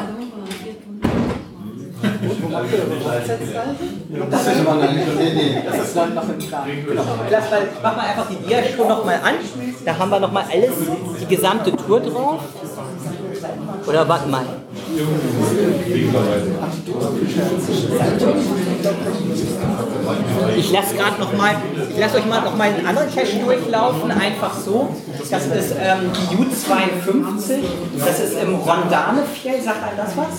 Das wissen wir noch nicht. Nee, das ist noch im Plan. Genau. Ich mach mal einfach die Dia-Show nochmal an. Da haben wir nochmal alles, die gesamte Tour drauf. Oder warte mal. Ich lasse euch mal noch mal einen anderen Cache durchlaufen, einfach so. Das ist die U52, das ist im Rondane-Fjell, sagt einem das was?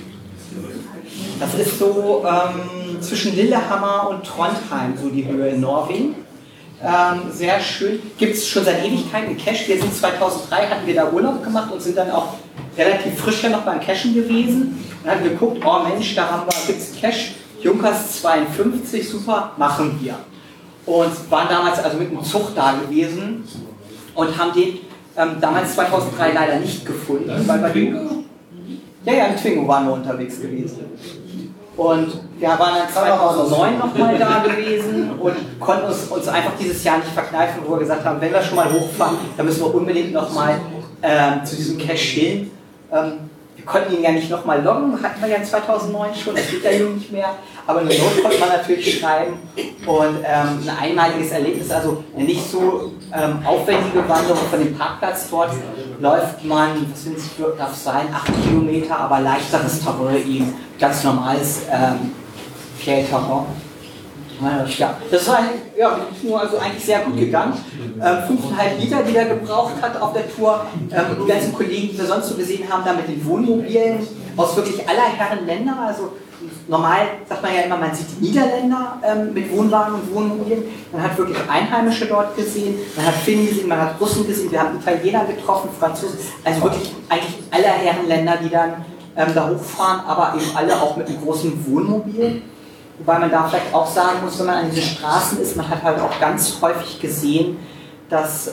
Das ist so zwischen Lillehammer und Trondheim, so die Höhe in Norwegen. Sehr schön. Gibt es schon seit Ewigkeiten einen Cache. Wir sind 2003, hatten wir da Urlaub gemacht und sind dann auch relativ frisch ja noch beim Cachen gewesen. Und haben geguckt, oh Mensch, da gibt es einen Cache, Junkers 52, super, machen wir. Und waren damals also mit dem Zug da gewesen und haben den damals 2003 leider nicht gefunden, weil bei dem im Twingo waren wir unterwegs gewesen. Und wir waren dann 2009 nochmal da gewesen und konnten uns einfach dieses Jahr nicht verkneifen, wo wir gesagt haben, wenn wir schon mal hochfahren, dann müssen wir unbedingt nochmal zu diesem Cache hin. Wir konnten ihn ja nicht nochmal loggen, hatten wir ja 2009 schon, das geht ja nicht mehr, aber eine Note konnte man natürlich schreiben und ein einmaliges Erlebnis, also eine nicht so aufwendige Wanderung von dem Parkplatz dort läuft man, darf es sein, 8 Kilometer, aber leichteres Terrain, ganz normales Fjellterrain. Ja, das war nur also eigentlich sehr gut gegangen. 5,5 Liter, die er gebraucht hat auf der Tour. Die ganzen Kollegen, die wir sonst so gesehen haben, da mit den Wohnmobilen aus wirklich aller Herren Länder. Also normal sagt man ja immer, man sieht Niederländer mit Wohnwagen und Wohnmobilen. Man hat wirklich Einheimische dort gesehen, man hat Finnen gesehen, man hat Russen gesehen, wir haben Italiener getroffen, Franzosen. Also wirklich eigentlich aller Herren Länder, die dann da hochfahren, aber eben alle auch mit einem großen Wohnmobil. Wobei man da vielleicht auch sagen muss, wenn man an diesen Straßen ist, man hat halt auch ganz häufig gesehen, dass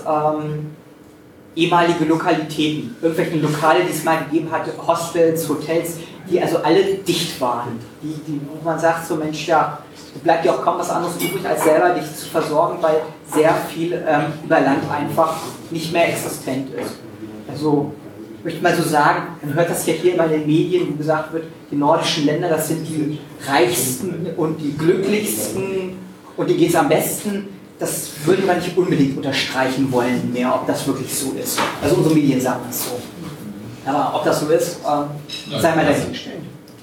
ehemalige Lokalitäten, irgendwelche Lokale, die es mal gegeben hatte, Hostels, Hotels, die also alle dicht waren. Wo man sagt, so Mensch, ja, bleibt ja auch kaum was anderes übrig, als selber dich zu versorgen, weil sehr viel über Land einfach nicht mehr existent ist. Also ich möchte mal so sagen, man hört das ja hier immer in den Medien, wo gesagt wird, die nordischen Länder, das sind die reichsten und die glücklichsten und denen geht es am besten. Das würde man nicht unbedingt unterstreichen wollen mehr, ob das wirklich so ist. Also unsere Medien sagen das so. Aber ob das so ist, sei mal dahingestellt.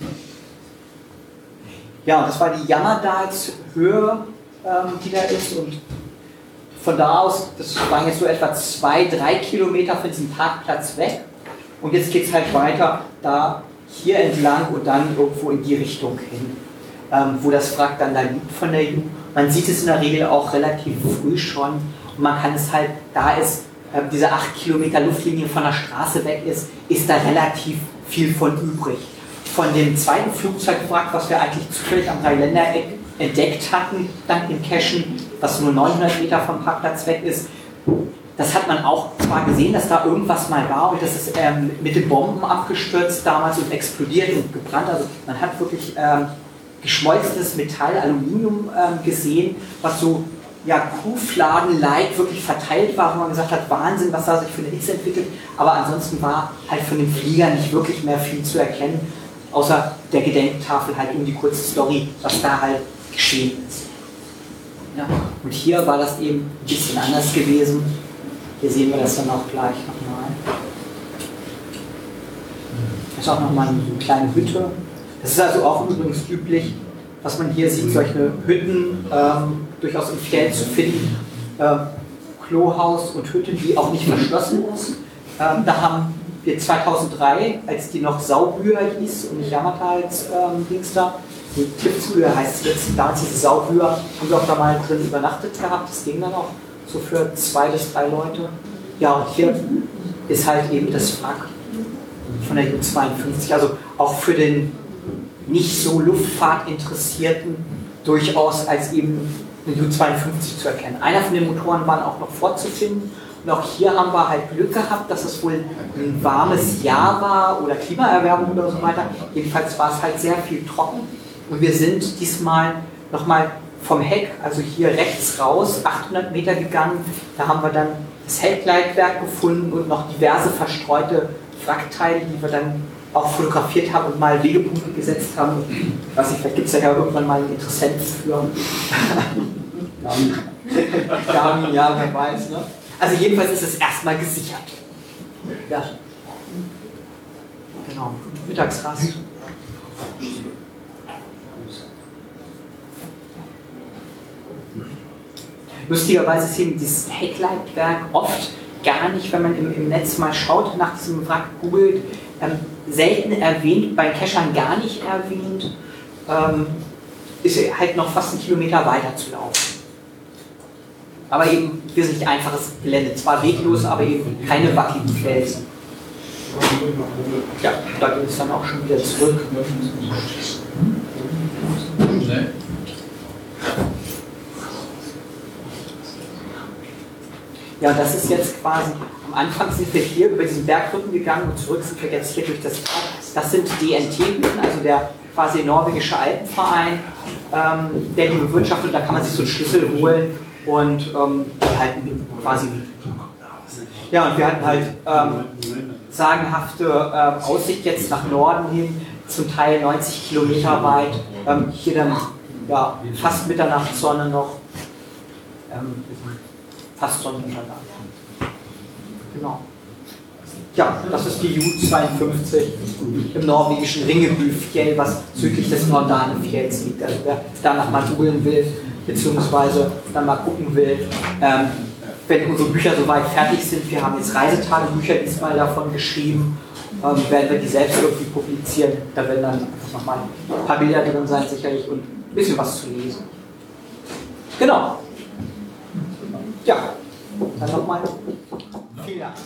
Ja, das war die Jammerdalshöhe, die da ist und von da aus, das waren jetzt so etwa 2-3 Kilometer von diesem Parkplatz weg. Und jetzt geht es halt weiter, da hier entlang und dann irgendwo in die Richtung hin, wo das Wrack dann da liegt von der Ju. Man sieht es in der Regel auch relativ früh schon und man kann es halt, da es diese 8 Kilometer Luftlinie von der Straße weg ist da relativ viel von übrig. Von dem zweiten Flugzeugwrack, was wir eigentlich zufällig am Dreiländereck entdeckt hatten, dank dem Cachen, was nur 900 Meter vom Parkplatz weg ist, das hat man auch zwar gesehen, dass da irgendwas mal war und das ist mit den Bomben abgestürzt damals und explodiert und gebrannt. Also man hat wirklich geschmolzenes Metall, Aluminium gesehen, was so Kuhfladen-like wirklich verteilt war, wo man gesagt hat, Wahnsinn, was da sich für eine Hitze entwickelt. Aber ansonsten war halt von dem Flieger nicht wirklich mehr viel zu erkennen, außer der Gedenktafel halt um die kurze Story, was da halt geschehen ist. Ja. Und hier war das eben ein bisschen anders gewesen. Hier sehen wir das dann auch gleich nochmal. Das ist auch nochmal eine kleine Hütte. Das ist also auch übrigens üblich, was man hier sieht, solche Hütten durchaus im Fjell zu finden. Klohaus und Hütte, die auch nicht verschlossen ist. Da haben wir 2003, als die noch Saubühr hieß und nicht Yamata als Dings da, die Tippsbühr heißt jetzt, damals diese Saubühr, haben wir auch da mal drin übernachtet gehabt. Das ging dann auch so für 2 bis 3 Leute. Ja, und hier ist halt eben das Wrack von der Ju-52, also auch für den nicht so Luftfahrtinteressierten durchaus als eben eine Ju-52 zu erkennen. Einer von den Motoren war auch noch vorzufinden und auch hier haben wir halt Glück gehabt, dass es wohl ein warmes Jahr war oder Klimaerwärmung oder so weiter. Jedenfalls war es halt sehr viel trocken und wir sind diesmal nochmal vom Heck, also hier rechts raus, 800 Meter gegangen. Da haben wir dann das Heckleitwerk gefunden und noch diverse verstreute Wrackteile, die wir dann auch fotografiert haben und mal Wegepunkte gesetzt haben. Ich weiß nicht, vielleicht gibt es ja irgendwann mal einen Interessenten für. Garmin, ja, wer weiß. Ne? Also jedenfalls ist es erstmal gesichert. Ja. Genau, Mittagsrast. Lustigerweise ist eben dieses Heckleitwerk oft gar nicht, wenn man im Netz mal schaut, nach diesem Wrack googelt, selten erwähnt, bei Keschern gar nicht erwähnt, ist halt noch fast 1 Kilometer weiter zu laufen. Aber eben wesentlich einfaches Gelände, zwar weglos, aber eben keine wackeligen Felsen. Ja, da geht es dann auch schon wieder zurück. Ja, das ist jetzt quasi, am Anfang sind wir hier über diesen Bergrücken gegangen und zurück sind wir jetzt hier durch das Tal. Das sind DNT-Hütten, also der quasi norwegische Alpenverein, der die bewirtschaftet. Da kann man sich so einen Schlüssel holen und die halten quasi. Ja, und wir hatten halt sagenhafte Aussicht jetzt nach Norden hin, zum Teil 90 Kilometer weit. Hier dann ja, fast Mitternachtssonne noch. Fast Sonnenuntergang. Genau. Ja, das ist die Ju-52 im norwegischen Ringebüfjell, was südlich des Nordanefjells liegt. Also wer danach mal googeln will, beziehungsweise dann mal gucken will, wenn unsere Bücher soweit fertig sind, wir haben jetzt Reisetagebücher diesmal davon geschrieben, werden wir die selbst irgendwie publizieren. Da werden dann nochmal ein paar Bilder drin sein sicherlich und ein bisschen was zu lesen. Genau. Ja, dann nochmal. Vielen Dank.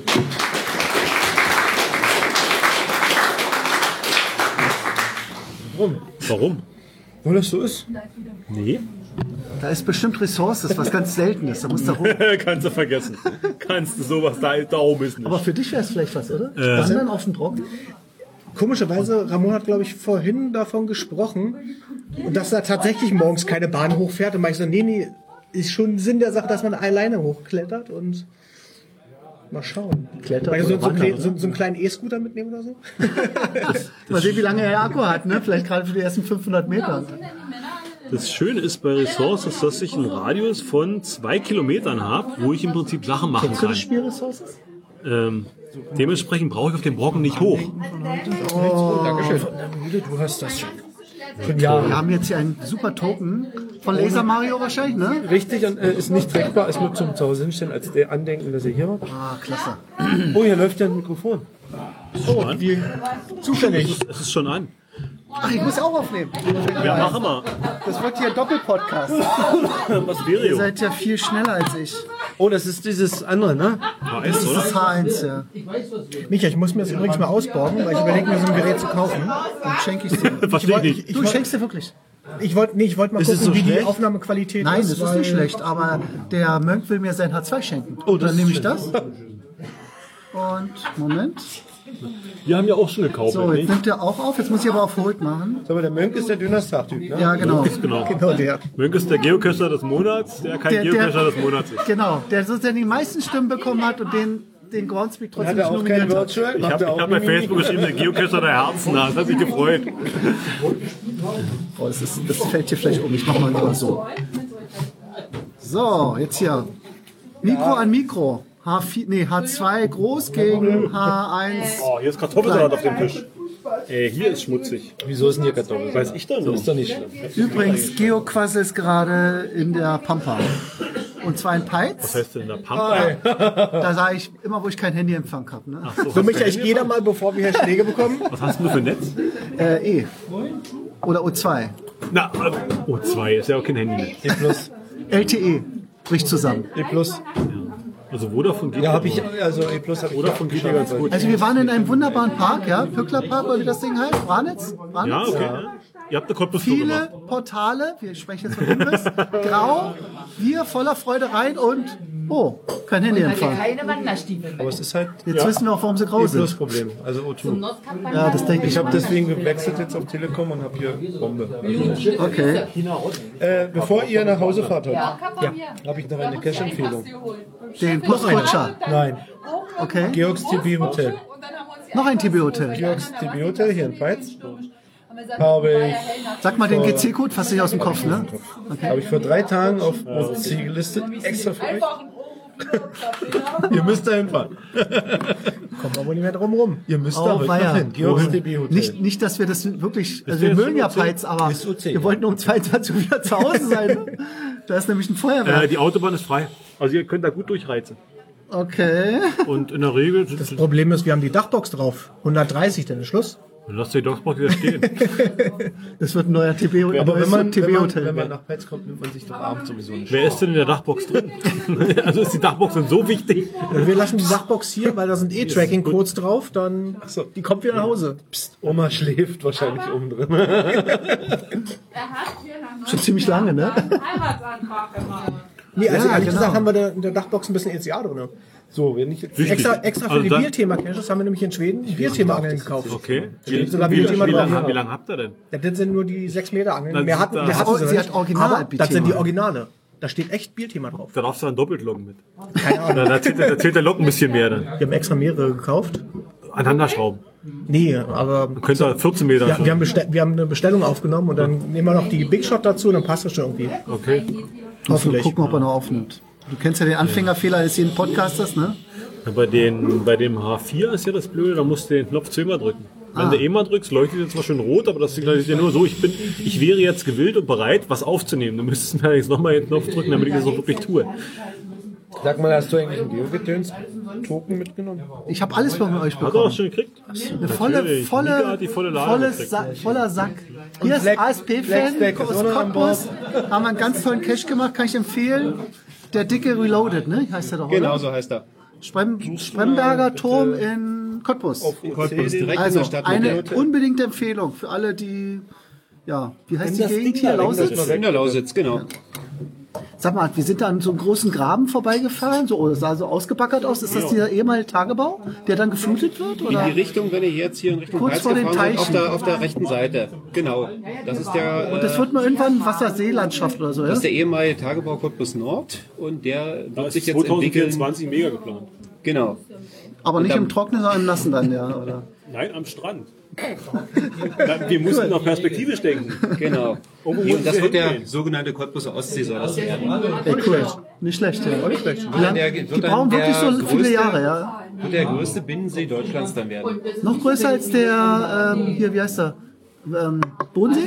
Warum? Weil das so ist. Nee. Da ist bestimmt Ressources, was ganz Seltenes. Da musst du rum. Kannst du vergessen. Kannst du sowas da oben ist nicht. Aber für dich wäre es vielleicht was, oder? Wandern auf dem Trocken? Komischerweise, Ramon hat, glaube ich, vorhin davon gesprochen, und dass er tatsächlich morgens keine Bahn hochfährt. Und meinte so, nee, ist schon Sinn der Sache, dass man alleine hochklettert und mal schauen. Klettert so einen kleinen E-Scooter mitnehmen oder so? Mal sehen, wie lange er Akku hat, ne? Vielleicht gerade für die ersten 500 Meter. Das Schöne ist bei Ressources, dass ich einen Radius von 2 Kilometern habe, wo ich im Prinzip Sachen machen Kennst du kann. das Spiel Ressources? Dementsprechend brauche ich auf den Brocken nicht hoch. Dankeschön. Du hast das schon. Ja. Wir haben jetzt hier einen super Token von Laser Mario wahrscheinlich, ne? Richtig, und ist nicht trägbar, ist nur zum Zuhause hinstellen, als der Andenken, dass er hier war. Ah, klasse. Oh, hier läuft ja ein Mikrofon. Oh, wie Zufällig. es ist schon an. Ach, ich muss auch aufnehmen. Ja, mach mal. Das wird hier ein Doppelpodcast. Was wäre Ihr jo? seid ja viel schneller als ich. Oh, das ist dieses andere, ne? Weiß, Das oder? ist H1, ja. Micha, ich muss mir das übrigens mal ausborgen, weil ich überlege mir so ein Gerät zu kaufen. Dann schenke ich dir. Verstehe ich nicht. Du schenkst dir wirklich. Ich wollte mal Ist es gucken, so wie die schlecht? Aufnahmequalität Nein, ist. das ist nicht schlecht, aber der Mönch will mir sein H2 schenken. Oh, das Dann nehme ich ist das. Und, Moment. Wir haben ja auch schon gekauft. So, jetzt nimmt er auch auf. Jetzt muss ich aber auf Hold machen. Aber der Mönch ist der Dünnerstag-Typ, ne? Ja, genau. Genau. Genau der. Mönch ist der Geocacher des Monats, der kein Geocacher des Monats ist. Genau, der sozusagen die meisten Stimmen bekommen hat und den Groundspeak trotzdem Hat nicht er auch nominiert kein hat. Virtual? Ich habe bei Facebook geschrieben, der Geocacher der Herzen, das hat sich gefreut. Oh, das fällt hier vielleicht um. Ich mach mal lieber so. So, jetzt hier. Mikro an Mikro. H2 groß gegen H1. Oh, hier ist Kartoffelsalat auf dem Tisch. Hier ist schmutzig. Wieso ist denn hier Kartoffeln? Weiß ich doch nicht. Ist doch nicht schlimm. Übrigens, Geo Quassel ist gerade in der Pampa. Und zwar in Peitz. Was heißt denn der Pampa? Da sage ich immer, wo ich kein Handyempfang habe. Ne? So, Michael, ich gehe da mal, bevor wir hier Schläge bekommen. Was hast du für ein Netz? E. Oder O2. Na, O2 ist ja auch kein Handy. E Plus. LTE. Bricht zusammen. E Plus. Also Vodafone geht Ja, habe ich, also E Plus habe ich. Vodafone geht ja ganz gut. Also wir waren in einem wunderbaren Park, ja, Pücklerpark oder wie das Ding heißt, Branitz? Ja, okay. Ihr habt eine Cottbus-Tour Viele gemacht. Portale, wir sprechen jetzt von Imbiss, grau, wir voller Freude rein und, kein Handyempfang. Keine Wanderstiefel. Aber es ist halt Jetzt wissen wir auch, warum sie grau E sind. Plus Problem, also O2. Ja, das denke ich. Ich habe deswegen gewechselt jetzt auf Telekom und habe hier Bombe. Okay. Bevor ihr nach Hause fahrt heute, habe ich noch eine Cash-Empfehlung. Den Postkutscher. Nein, Okay. Georgs TB Hotel. Noch ein TB-Hotel. Georgs TB Hotel hier in Peitz. Habe ich Sag mal den GC-Code, fast nicht aus dem Kopf, ne? Habe ich vor 3 Tagen auf OC gelistet, extra für euch. Ihr müsst da hinfahren. Kommen wir wohl nicht mehr drum rum. Ihr müsst Oh, da heute weia. noch hin. Georgs TB Hotel. Nicht, dass wir das wirklich, also wir mögen ja Peitz, aber Ist OC, wir wollten um 22 Uhr wieder zu Hause sein. Da ist nämlich ein Feuerwerk. Die Autobahn ist frei. Also ihr könnt da gut durchreizen. Okay. Und in der Regel Das Problem ist, wir haben die Dachbox drauf. 130, dann ist Schluss. dann lasst die Dogsbox wieder stehen. Das wird ein neuer TB-Hotel. Aber wenn man TB-Hotel. nach Peitz kommt, nimmt man sich doch abends sowieso nicht. Wer ist denn in der Dachbox drin? Also ist die Dachbox denn so wichtig? Wir lassen die Dachbox hier, weil da sind Tracking-Codes drauf, dann die kommt wieder nach Hause. Psst, Oma schläft wahrscheinlich oben drin. Schon ziemlich lange, ne? Heiratsantrag gemacht. Nee, also Ja, ehrlich genau. gesagt haben wir da in der Dachbox ein bisschen ECA drin. So, wenn ich jetzt Extra für Also die dann- Bierthema-Caches haben wir nämlich in Schweden die Bierthema-Angeln gekauft. Okay. Steht sogar Bierthema drauf. Wie lange habt ihr denn? Ja, das sind nur die 6 Meter Angeln. Dann Mehr sind hatten, da- wir hatten Sie sie hat nicht. Original Aber das sind die Bierthema. Originale. Da steht echt Bierthema drauf. Da darfst du dann doppelt loggen mit. Keine Ahnung. Da zählt der Log ein bisschen mehr dann. Wir haben extra mehrere gekauft. Aneinanderschrauben. Nee, aber Könnt ihr 14 Meter ja, schon. wir haben eine Bestellung aufgenommen und dann nehmen wir noch die Big Shot dazu und dann passt das schon irgendwie. Okay. Hoffentlich. Gucken, ob er noch aufnimmt. Du kennst ja den Anfängerfehler eines jeden Podcasters, ne? Ja, bei dem H4 ist ja das Blöde, da musst du den Knopf zweimal drücken. Wenn du mal drückst, leuchtet jetzt zwar schon rot, aber das signalisiert ja nur so, ich wäre jetzt gewillt und bereit, was aufzunehmen. Du müsstest mir jetzt nochmal den Knopf drücken, damit ich das auch wirklich tue. Sag mal, hast du eigentlich einen Geogetöns-Token mitgenommen? Ich habe alles von euch Hat er auch bekommen. schon gekriegt? Eine voller Sack. Hier ist Black ASP-Fan Stack ist aus auch noch an Cottbus. Haben einen ganz tollen Cache gemacht, kann ich empfehlen. Der dicke Reloaded, ne? Heißt der doch, oder? Genau, so heißt er. Spremberger Turm in Cottbus. Cottbus, direkt Also in der Stadt. eine unbedingte Empfehlung für alle, die, ja, wie heißt die Gegend hier? Lausitz? In der Lausitz, genau. Sag mal, wir sind da an so einem großen Graben vorbeigefahren, so, das sah so ausgebackert aus. Ist das dieser ehemalige Tagebau, der dann geflutet wird? In Oder? die Richtung, wenn ihr jetzt hier in Richtung Kurz Peitz vor den gefahren seid, Teichen. auf der rechten Seite. Genau. Das ist der, Und das wird mal irgendwann Wasserseelandschaft oder so, ja? das ist der ehemalige Tagebau Cottbus Nord und der Da wird ist sich jetzt entwickeln. 2024 mega geplant. Genau. Aber nicht dann- im Trockenen, sondern im Nassen dann, ja, oder? Nein, am Strand. Wir mussten auf Perspektive denken. Genau. Irgendwo Und das muss wird wir der hingehen. sogenannte Cottbuser Ostsee soll das werden. Ey, cool. Nicht schlecht, ja. Nicht schlecht. Die Wird brauchen dann wirklich so der viele größte- Jahre, ja. Wird der größte Binnensee Deutschlands dann werden. Noch größer als der, hier, wie heißt der? Bodensee?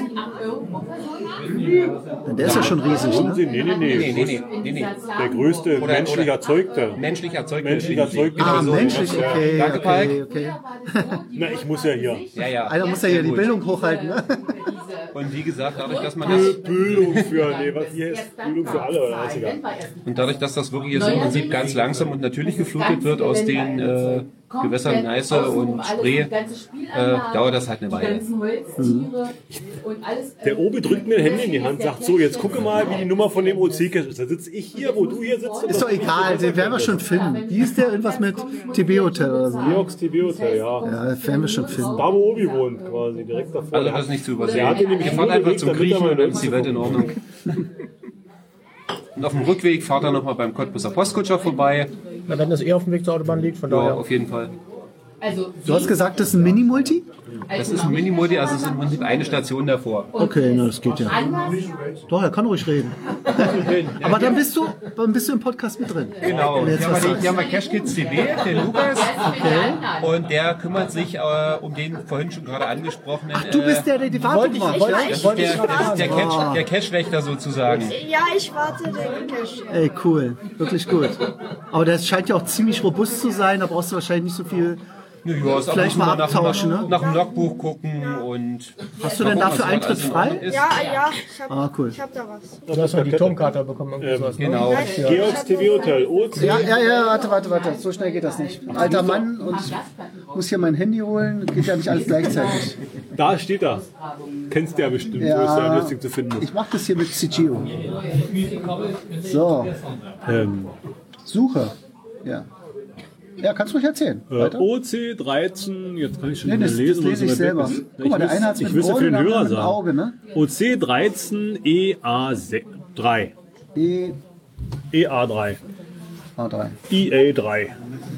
Der ist ja schon riesig, ne? Nee. Der größte menschlich erzeugte. Menschlich erzeugte. Menschlich erzeugte. Ah, so. menschlich, okay, Danke, okay, okay. Na, ich muss ja hier. Ja. Einer muss ja hier die Bildung hochhalten, ne? Und wie gesagt, dadurch, dass man das Bildung für, nee, was hier ist Bildung für alle, oder ist egal. und dadurch, dass das wirklich jetzt im Prinzip ganz langsam und natürlich geflutet wird aus den Gewässer, Neiße und Spree, dauert das halt eine Weile. Der Obi drückt mir ein Handy in die Hand, sagt so, jetzt gucke mal, wie die Nummer von dem OC-Cache ist. Da sitze ich hier, wo du hier sitzt. Ist doch egal, den werden wir schon finden. Wie ist der? Irgendwas mit TB-Hotel oder so? Georgs TB-Hotel, ja. Ja, das werden wir schon finden. Da, wo Obi wohnt, quasi, direkt davor. Also das ist nicht zu übersehen. Der hat ihn nämlich Wir fahren einfach umgelegt, zum damit er Griechen mal und dann ist die zu Welt in Ordnung. Und auf dem Rückweg fahrt er nochmal beim Cottbuser Postkutscher vorbei. Na, wenn das eher auf dem Weg zur Autobahn liegt, von Ja, daher. auf jeden Fall. Du hast gesagt, das ist ein Mini-Multi? Das ist ein Minimulti, also es ist im Prinzip eine Station davor. Okay, na, das geht ja. Doch, er kann ruhig reden. Aber dann bist du im Podcast mit drin. Genau. Und jetzt was sagst. Hier haben wir Cache Kids CB, den Lukas. Und der kümmert sich um den vorhin schon gerade angesprochenen. Ach, du bist der die Wartung macht, ja? Das ist der Cache-Wächter sozusagen. Ja, ich warte den Cache. Ey, cool. Wirklich gut. Aber der scheint ja auch ziemlich robust zu sein. Da brauchst du wahrscheinlich nicht so viel... Ja, Vielleicht mal abtauschen, ne? Nach dem Logbuch gucken und... Hast du denn dafür Eintritt frei? Ja, Cool. ich hab da was. Du hast noch die Turmkarte bekommen. Irgendwie sowas, ne? Genau. Georgs TV-Hotel, OC. Ja, warte. So schnell geht das nicht. Alter Mann und ich muss hier mein Handy holen. Geht ja nicht alles gleichzeitig. Da steht er. Kennst du ja bestimmt, Ja. wo ist ja lustig zu finden. Ich mache das hier mit CGO. So, Suche. Ja. Ja, kannst du ruhig erzählen. Weiter. OC13, jetzt kann ich schon Nee, wieder das lesen, lese ich was selber. weg ist. Guck mal, der eine hat's Ich mit müsste für den Ohren, der Hörer andere mit sagen. Auge, ne? OC13 EA3. EA3. A3. EA3.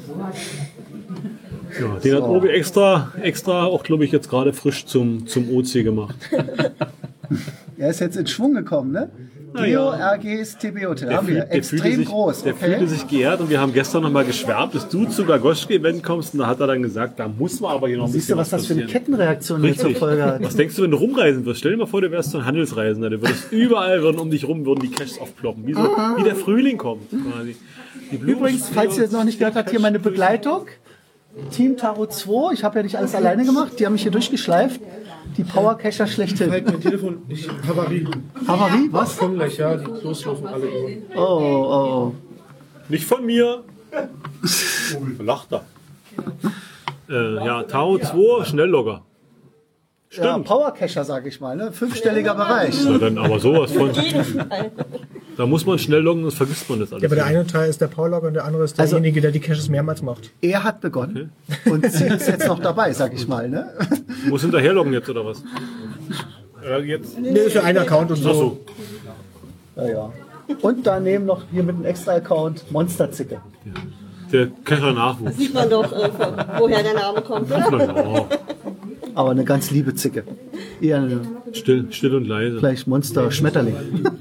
Ja, den hat Obi extra auch, glaube ich, jetzt gerade frisch zum OC gemacht. Er ist jetzt in Schwung gekommen, ne? Geo RGs TB Hotel. Haben wir. Extrem groß. Der fühlte sich geehrt und wir haben gestern nochmal geschwärmt, dass du zu Gagoschke-Event kommst und da hat er dann gesagt, da muss man aber hier noch ein Siehst du, bisschen was das für eine passieren. Kettenreaktion jetzt zur Richtig. Folge hat? Was denkst du, wenn du rumreisen wirst? Stell dir mal vor, du wärst so ein Handelsreisender. Du würdest überall um dich rum würden die Caches aufploppen. Wie der Frühling kommt, quasi. Die Übrigens, falls ihr es noch nicht gehört habt, hier meine Begleitung. Team Tarot 2. Ich habe ja nicht alles alleine gemacht. Die haben mich hier durchgeschleift. Die Powercacher schlechthin. Halt mein Telefon. Havarie. Havarie? Was? Komm gleich, ja. Die Klos laufen alle über. Oh. Nicht von mir. Lacht er. Ja, Tao 2, Schnelllogger. Ja, Stimmt. Powercacher, sag ich mal. Ne? 5-stelliger Bereich. Na dann aber sowas von. Da muss man schnell loggen, sonst vergisst man das alles. Ja, aber der eine Teil ist der Paulog und der andere ist derjenige, der die Caches mehrmals macht. Er hat begonnen und sie ist jetzt noch dabei, sag ich mal. Ne? Muss hinterherloggen jetzt oder was? Jetzt. Nee, ist für einen Account und so. Ach so. Ja. Und daneben noch hier mit einem extra Account Monsterzicke. Der Cacher Nachwuchs. Sieht man doch, woher der Name kommt, oder? Aber eine ganz liebe Zicke. Eher eine Still und leise. Vielleicht Monster Schmetterling.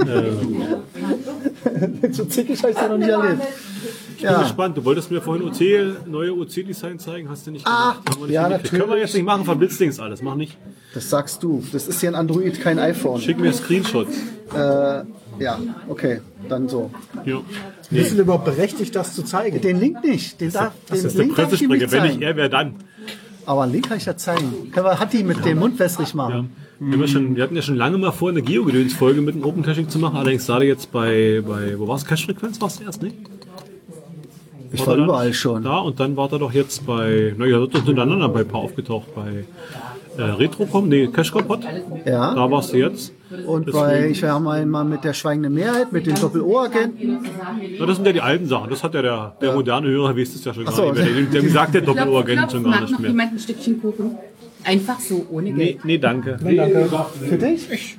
So zickig habe ich ja noch nie erlebt. Ich bin gespannt. Du wolltest mir vorhin neue OC-Design zeigen, hast du nicht gemacht? Ja, natürlich. Können wir jetzt nicht machen, verblitzdings alles. Mach nicht. Das sagst du. Das ist hier ein Android, kein iPhone. Schick mir Screenshots. Ja, okay. Dann so. Ja. Nee. Ist denn überhaupt berechtigt, das zu zeigen? Den Link nicht. Das ist der Pressesprecher. Wenn nicht er, wer dann? Aber einen Link kann ich ja zeigen. Können wir Hatti mit dem Mund wässrig machen? Ja. Wir hatten ja schon lange mal vor, eine Geo-Gedöns-Folge mit einem Open Caching zu machen. Allerdings gerade jetzt bei wo war es? Cache-Frequenz war es erst, nicht? Ich war überall schon. Da und dann war er doch jetzt bei, naja, das ist hintereinander bei ein paar aufgetaucht. Bei Retrocom, nee, Cache-Kompott. Ja. Da warst du jetzt. Und ich war einmal mit der Schweigenden Mehrheit, mit den Doppel-O-Agenten. Ja, das sind ja die alten Sachen. Das hat ja der moderne Hörer, weiß das ja schon gar nicht mehr. Der sagt der Doppel-O-Agent schon gar nicht noch mehr. jemand ein Stückchen Kuchen? Einfach so, ohne Geld. Nee, danke. Nee, danke. Für dich?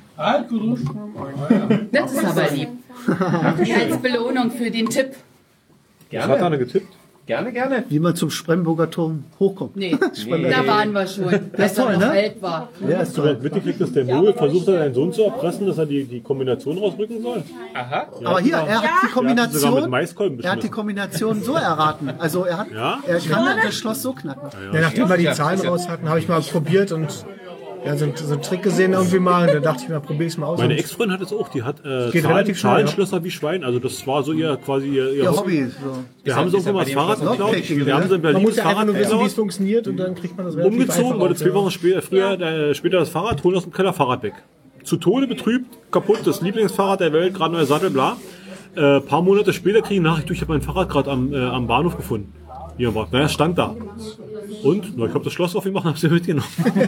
Das ist aber lieb. Als Belohnung für den Tipp. Was hat einer getippt? Gerne. Wie man zum Spremburger Turm hochkommt. Nee, da waren wir schon, als toll, er noch ne? alt war. Ja, ist toll. Mitgekriegt, dass der Mogel versucht hat, seinen Sohn zu erpressen, dass er die Kombination rausrücken soll. Aha. Aber hier, er hat die Kombination, sogar mit Maiskolben er hat die Kombination so erraten. Also er kann das Schloss so knacken. Ja, nachdem wir die Zahlen raus hatten, habe ich mal probiert und so einen Trick gesehen irgendwie mal. Und da dachte ich mir, probier es mal aus. Meine Ex-Freundin hat es auch. Die hat relativ schnell, Zahlenschlösser wie Schwein. Also das war so ihr Hobby. So. Wir haben so irgendwann mal das Fahrrad geklaut. Wir haben so in Man Berlin muss das ja einfach Fahrrad nur wissen, wie es geklaut, funktioniert und dann kriegt man das relativ umgezogen, einfach wurde auf, 2 Wochen später das Fahrrad, holen aus dem Keller Fahrrad weg. Zu Tode betrübt, kaputt, das Lieblingsfahrrad der Welt, gerade neuer Sattel, bla. Paar Monate später kriege ich Nachricht, ich habe mein Fahrrad gerade am Bahnhof gefunden. Hier war, naja, stand da. Und? Na, ich habe das Schloss aufgemacht und habe sie mitgenommen.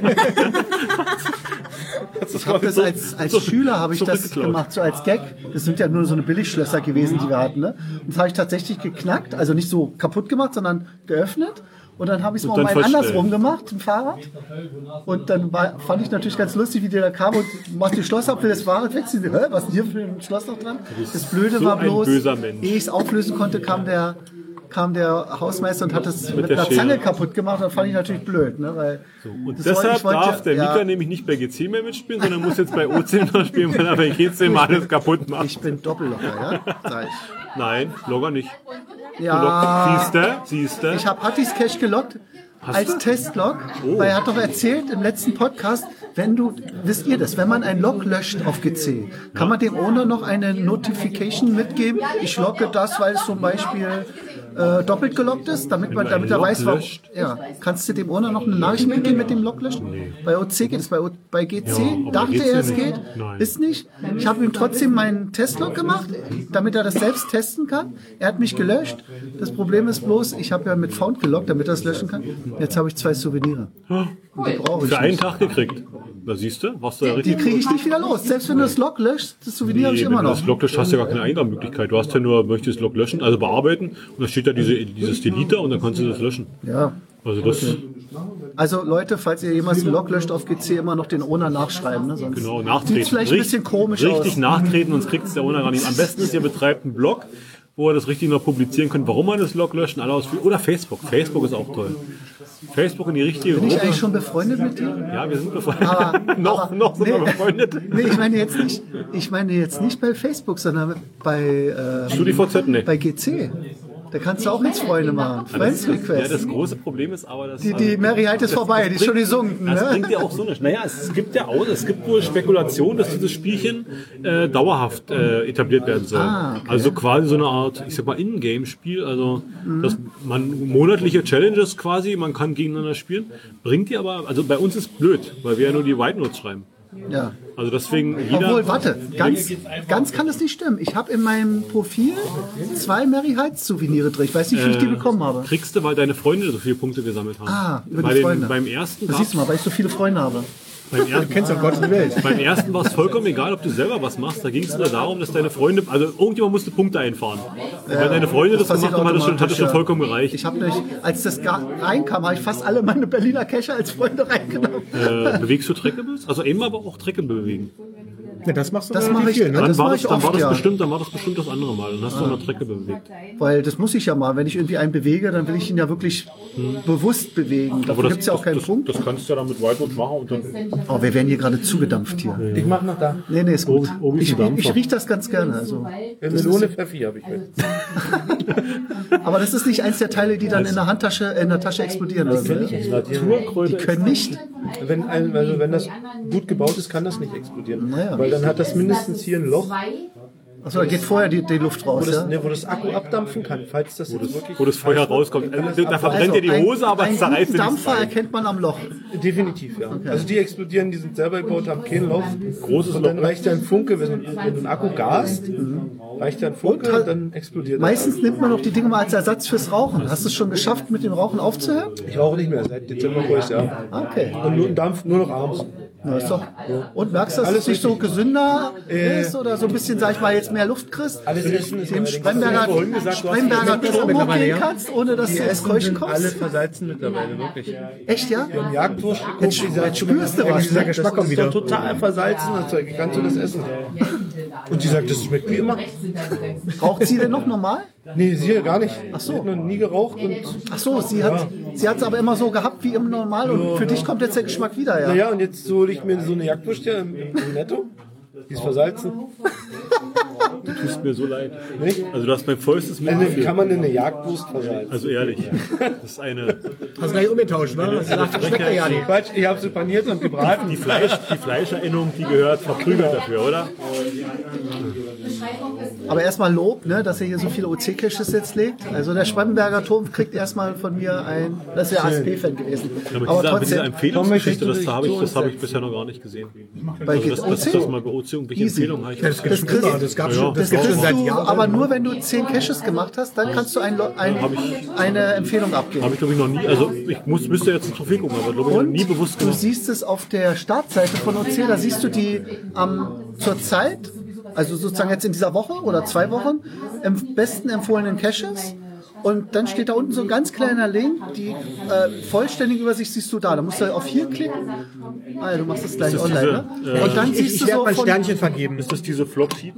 Ich habe das als Schüler habe ich das gemacht, so als Gag. Das sind ja nur so eine Billigschlösser gewesen, die wir hatten. Ne? Und das habe ich tatsächlich geknackt, also nicht so kaputt gemacht, sondern geöffnet. Und dann habe ich es mal andersrum gemacht, im Fahrrad. Und dann fand ich natürlich ganz lustig, wie der da kam und macht die Schloss ab, will das Fahrrad weg. Hä, was ist denn hier für ein Schloss noch dran? Das Blöde so war bloß, ehe ich es auflösen konnte, kam der Hausmeister und hat es mit einer Zange kaputt gemacht. Das fand ich natürlich blöd. Ne? Weil und deshalb darf der Mika nämlich nicht bei GC mehr mitspielen, sondern muss jetzt bei OC noch spielen, weil er bei GC mal alles kaputt macht. Ich bin Doppellocker, ja? Sag ich. Nein, Logger nicht. Ja. Siehst du? Ich habe Hattis Cash gelockt als Testlog, weil er hat doch erzählt im letzten Podcast, wisst ihr das, wenn man ein Log löscht auf GC, kann man dem Owner noch eine Notification mitgeben? Ich logge das, weil es zum Beispiel doppelt gelockt ist, damit er weiß, warum. Ja. Kannst du dem Owner noch eine Nachricht mitgeben mit dem Log löschen? Nee. Bei OC geht es, bei GC dachte er, es geht, ist nicht. Ich habe ihm trotzdem meinen Testlog gemacht, damit er das selbst testen kann. Er hat mich gelöscht. Das Problem ist bloß, ich habe ja mit Found geloggt, damit er es löschen kann. Jetzt habe ich 2 Souvenire. Und die brauche ich für einen Tag gekriegt. Da siehst du, warst du ja richtig. Die kriege ich nicht wieder los. Selbst wenn du das Log löscht, das Souvenir habe ich immer noch. Wenn du das Log löscht, hast du ja gar keine Eingabenmöglichkeit. Du hast ja nur, möchtest das Log löschen, also bearbeiten, und da steht ja dieses Delete und dann kannst du das löschen. Ja. Also Leute, falls ihr jemals ein Log löscht auf GC, immer noch den Owner nachschreiben. Ne? Sonst genau, nachtreten. Sieht vielleicht ein bisschen komisch aus. Richtig nachtreten, sonst kriegt es der Owner gar nicht. Am besten ist, ihr betreibt einen Blog, wo ihr das richtig noch publizieren könnt, warum man das Log löschen, alle ausführen. Oder Facebook. Facebook ist auch toll. Facebook in die richtige Gruppe. Bin ich eigentlich schon befreundet mit dir? Ja, wir sind befreundet. noch sind wir befreundet. Nee, ich meine jetzt nicht bei Facebook, sondern bei StudiVZ, nee. Bei GC. Da kannst du auch jetzt Freunde machen. Friends Request. Ja, das große Problem ist aber, dass... Die Mary halt ist vorbei, die ist schon gesunken. Das bringt ja auch so nichts. Naja, es gibt wohl Spekulationen, dass dieses Spielchen dauerhaft etabliert werden soll. Okay. Also quasi so eine Art, ich sag mal, In-Game-Spiel. Also, dass man monatliche Challenges quasi, man kann gegeneinander spielen. Bringt die aber, also bei uns ist blöd, weil wir ja nur die White Notes schreiben. Ja. Also deswegen jeder... Obwohl, warte, ganz kann das nicht stimmen. Ich habe in meinem Profil 2 Mary Heights Souvenire drin. Ich weiß nicht, wie ich die bekommen habe. Kriegst du, weil deine Freunde so viele Punkte gesammelt haben. Über die Freunde. Beim ersten... Das siehst du mal, weil ich so viele Freunde habe. Du kennst doch Gott in der Welt. Beim ersten war es vollkommen egal, ob du selber was machst. Da ging es nur darum, dass deine Freunde, also irgendjemand musste Punkte einfahren. Und wenn deine Freunde das gemacht haben, hat das schon vollkommen gereicht. Ich habe nicht, als das reinkam, habe ich fast alle meine Berliner Cacher als Freunde reingenommen. Bewegst du Trackables? Also eben aber auch Trackable bewegen. Ja, das machst du das mache ich, viel, ne? Dann war das bestimmt das andere Mal. Dann hast du noch Trackable bewegt. Weil das muss ich ja mal. Wenn ich irgendwie einen bewege, dann will ich ihn ja wirklich bewusst bewegen. Dafür gibt es ja auch keinen Punkt. Das kannst du ja dann mit Whiteboard machen. Und dann wir werden hier gerade zugedampft hier. Ja. Ich mache noch da. Nee, ist gut. Ich rieche das ganz gerne. Also, Melone Pfeffi habe ich mit. Aber das ist nicht eins der Teile, die dann in der Tasche explodieren. Die können nicht. Wenn das gut gebaut ist, kann das nicht explodieren. Naja. Weil dann hat das mindestens hier ein Loch. Achso, da geht vorher die Luft raus, wo das Akku abdampfen kann, falls das jetzt wirklich... Wo das Feuer rauskommt. Da verbrennt dir die Hose, aber es zerreißt den Dampfer erkennt man am Loch. Definitiv, ja. Okay. Also die explodieren, die sind selber gebaut, haben kein Loch. Großes und dann reicht ja ein Funke, wenn du einen Akku gast, reicht ja ein Funke und dann explodiert meistens nimmt man noch die Dinge mal als Ersatz fürs Rauchen. Hast du es schon geschafft, mit dem Rauchen aufzuhören? Ich rauche nicht mehr, seit Dezember ruhig, ja. Okay. Und nur Dampf, nur noch abends. Ja, ist doch. Und merkst du, dass es nicht so gesünder ist oder so ein bisschen, sag ich mal, jetzt mehr Luft kriegst? Alles essen ist dem Spremberger Turm hochgehen kannst, ohne dass du ins Keuchen kommst? Alle versalzen mittlerweile, wirklich. Echt, ja? Wir haben Jagdwurst geguckt, jetzt spürst du was. Dieser Geschmack kommt wieder. Total versalzen, wie kannst du das essen? Und die sagt, das schmeckt wie immer. Raucht sie denn noch normal? Nee, sie gar nicht. Ach so. Sie hat noch nie geraucht. Ach so, sie hat es aber immer so gehabt wie im Normal und für dich kommt jetzt der Geschmack wieder, ja? Naja, und jetzt hole ich mir so eine Jagdwurst hier im Netto. Die ist versalzen. Du tust mir so leid. Nicht? Also du hast mein vollstes Mitgefühl. Kann man denn eine Jagdwurst versalzen? Also ehrlich, das ist eine... Hast du gleich umgetauscht, ne? Das schmeckt ja nicht. Quatsch, ich habe sie paniert und gebraten. Die Fleischerinnung, die gehört verprügelt dafür, oder? Aber erstmal Lob, ne, dass ihr hier so viele OC-Caches jetzt legt. Also der Spremberger Turm kriegt erstmal von mir das ist ja ASP-Fan gewesen. Ja, aber mit dieser trotzdem, Empfehlungsgeschichte, das habe ich bisher noch gar nicht gesehen. Also das mal bei OC irgendwelche Empfehlungen habe. Das kriegst du seit Jahren. Aber nur wenn du 10 Caches gemacht hast, dann kannst du eine Empfehlung abgeben. Habe ich glaube ich noch nie, also ich müsste jetzt ins Profil gucken, aber glaube ich noch nie bewusst gemacht. Du siehst es auf der Startseite von OC, da siehst du die zur Zeit, also sozusagen jetzt in dieser Woche oder 2 Wochen, am besten empfohlenen Caches. Und dann steht da unten so ein ganz kleiner Link, die vollständige Übersicht siehst du da. Da musst du auf hier klicken. Ah ja, du machst das gleich online, ne? Und dann siehst du so ein Sternchen vergeben. Ist das diese Flop-Sheet?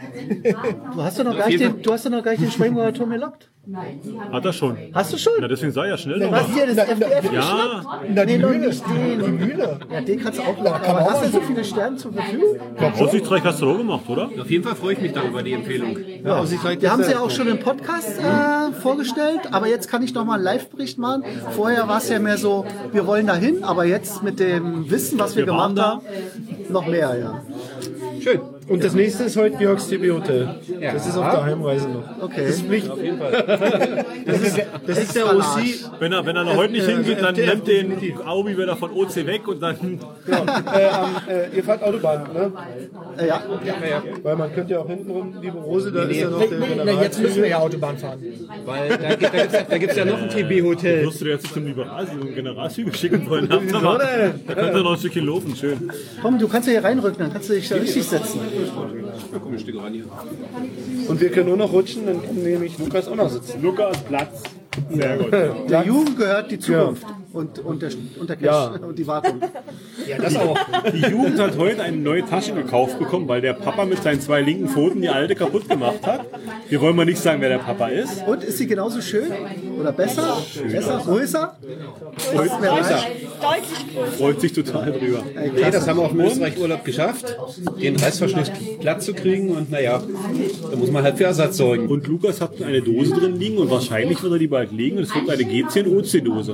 Du hast doch noch gar nicht den Spremberger Turm gelockt. Hat er schon. Hast du schon? Na, deswegen sei ja schnell. Was hier, das FDF ja. Nee, noch nicht den. Ja, den kannst du auch locken. Aber hast du so viele Sterne zur Verfügung? Aussichtsreich hast du auch gemacht, oder? Auf jeden Fall freue ich mich dann über die Empfehlung. Ja. Wir haben sie ja auch schon im Podcast vorgestellt, aber jetzt kann ich nochmal einen Live-Bericht machen. Vorher war es ja mehr so, wir wollen dahin, aber jetzt mit dem Wissen, was wir gemacht haben, noch mehr, ja. Schön. Und das nächste ist heute Georgs TB Hotel. Ja. Das ist auf der Heimreise noch. Okay. Das ist Pflicht. Auf jeden Fall. Das ist der OC. Wenn er da heute nicht hingeht, dann nimmt den Aubi wieder von OC weg und dann... Genau. Ihr fahrt Autobahn, ne? Ja. Weil man könnte ja auch hinten rum, liebe Rose, da ist ja noch der General. Jetzt müssen wir ja Autobahn fahren. Weil da gibt es ja noch ein TB-Hotel. Wirst du dir jetzt zum Generalzüge schicken wollen? Da könnt ihr noch ein Stückchen laufen, schön. Komm, du kannst ja hier reinrücken, dann kannst du dich da richtig setzen. Komm, ein Stück ran hier. Und wir können nur noch rutschen, dann kann nämlich Lukas auch noch sitzen. Lukas Platz. Sehr gut. Der Jugend gehört die Zukunft und der Cash und die Wartung. Ja, das auch. Die Jugend hat heute eine neue Tasche gekauft bekommen, weil der Papa mit seinen 2 linken Pfoten die alte kaputt gemacht hat. Wir wollen mal nicht sagen, wer der Papa ist. Und ist sie genauso schön? Oder besser? Besser? Größer? Deutlich größer. Freut sich total drüber. Nee, das haben wir auch im Österreich-Urlaub geschafft, den Reißverschluss glatt zu kriegen und naja, da muss man halt für Ersatz sorgen. Und Lukas hat eine Dose drin liegen und wahrscheinlich wird er die bald legen und es wird eine G10-OC-Dose.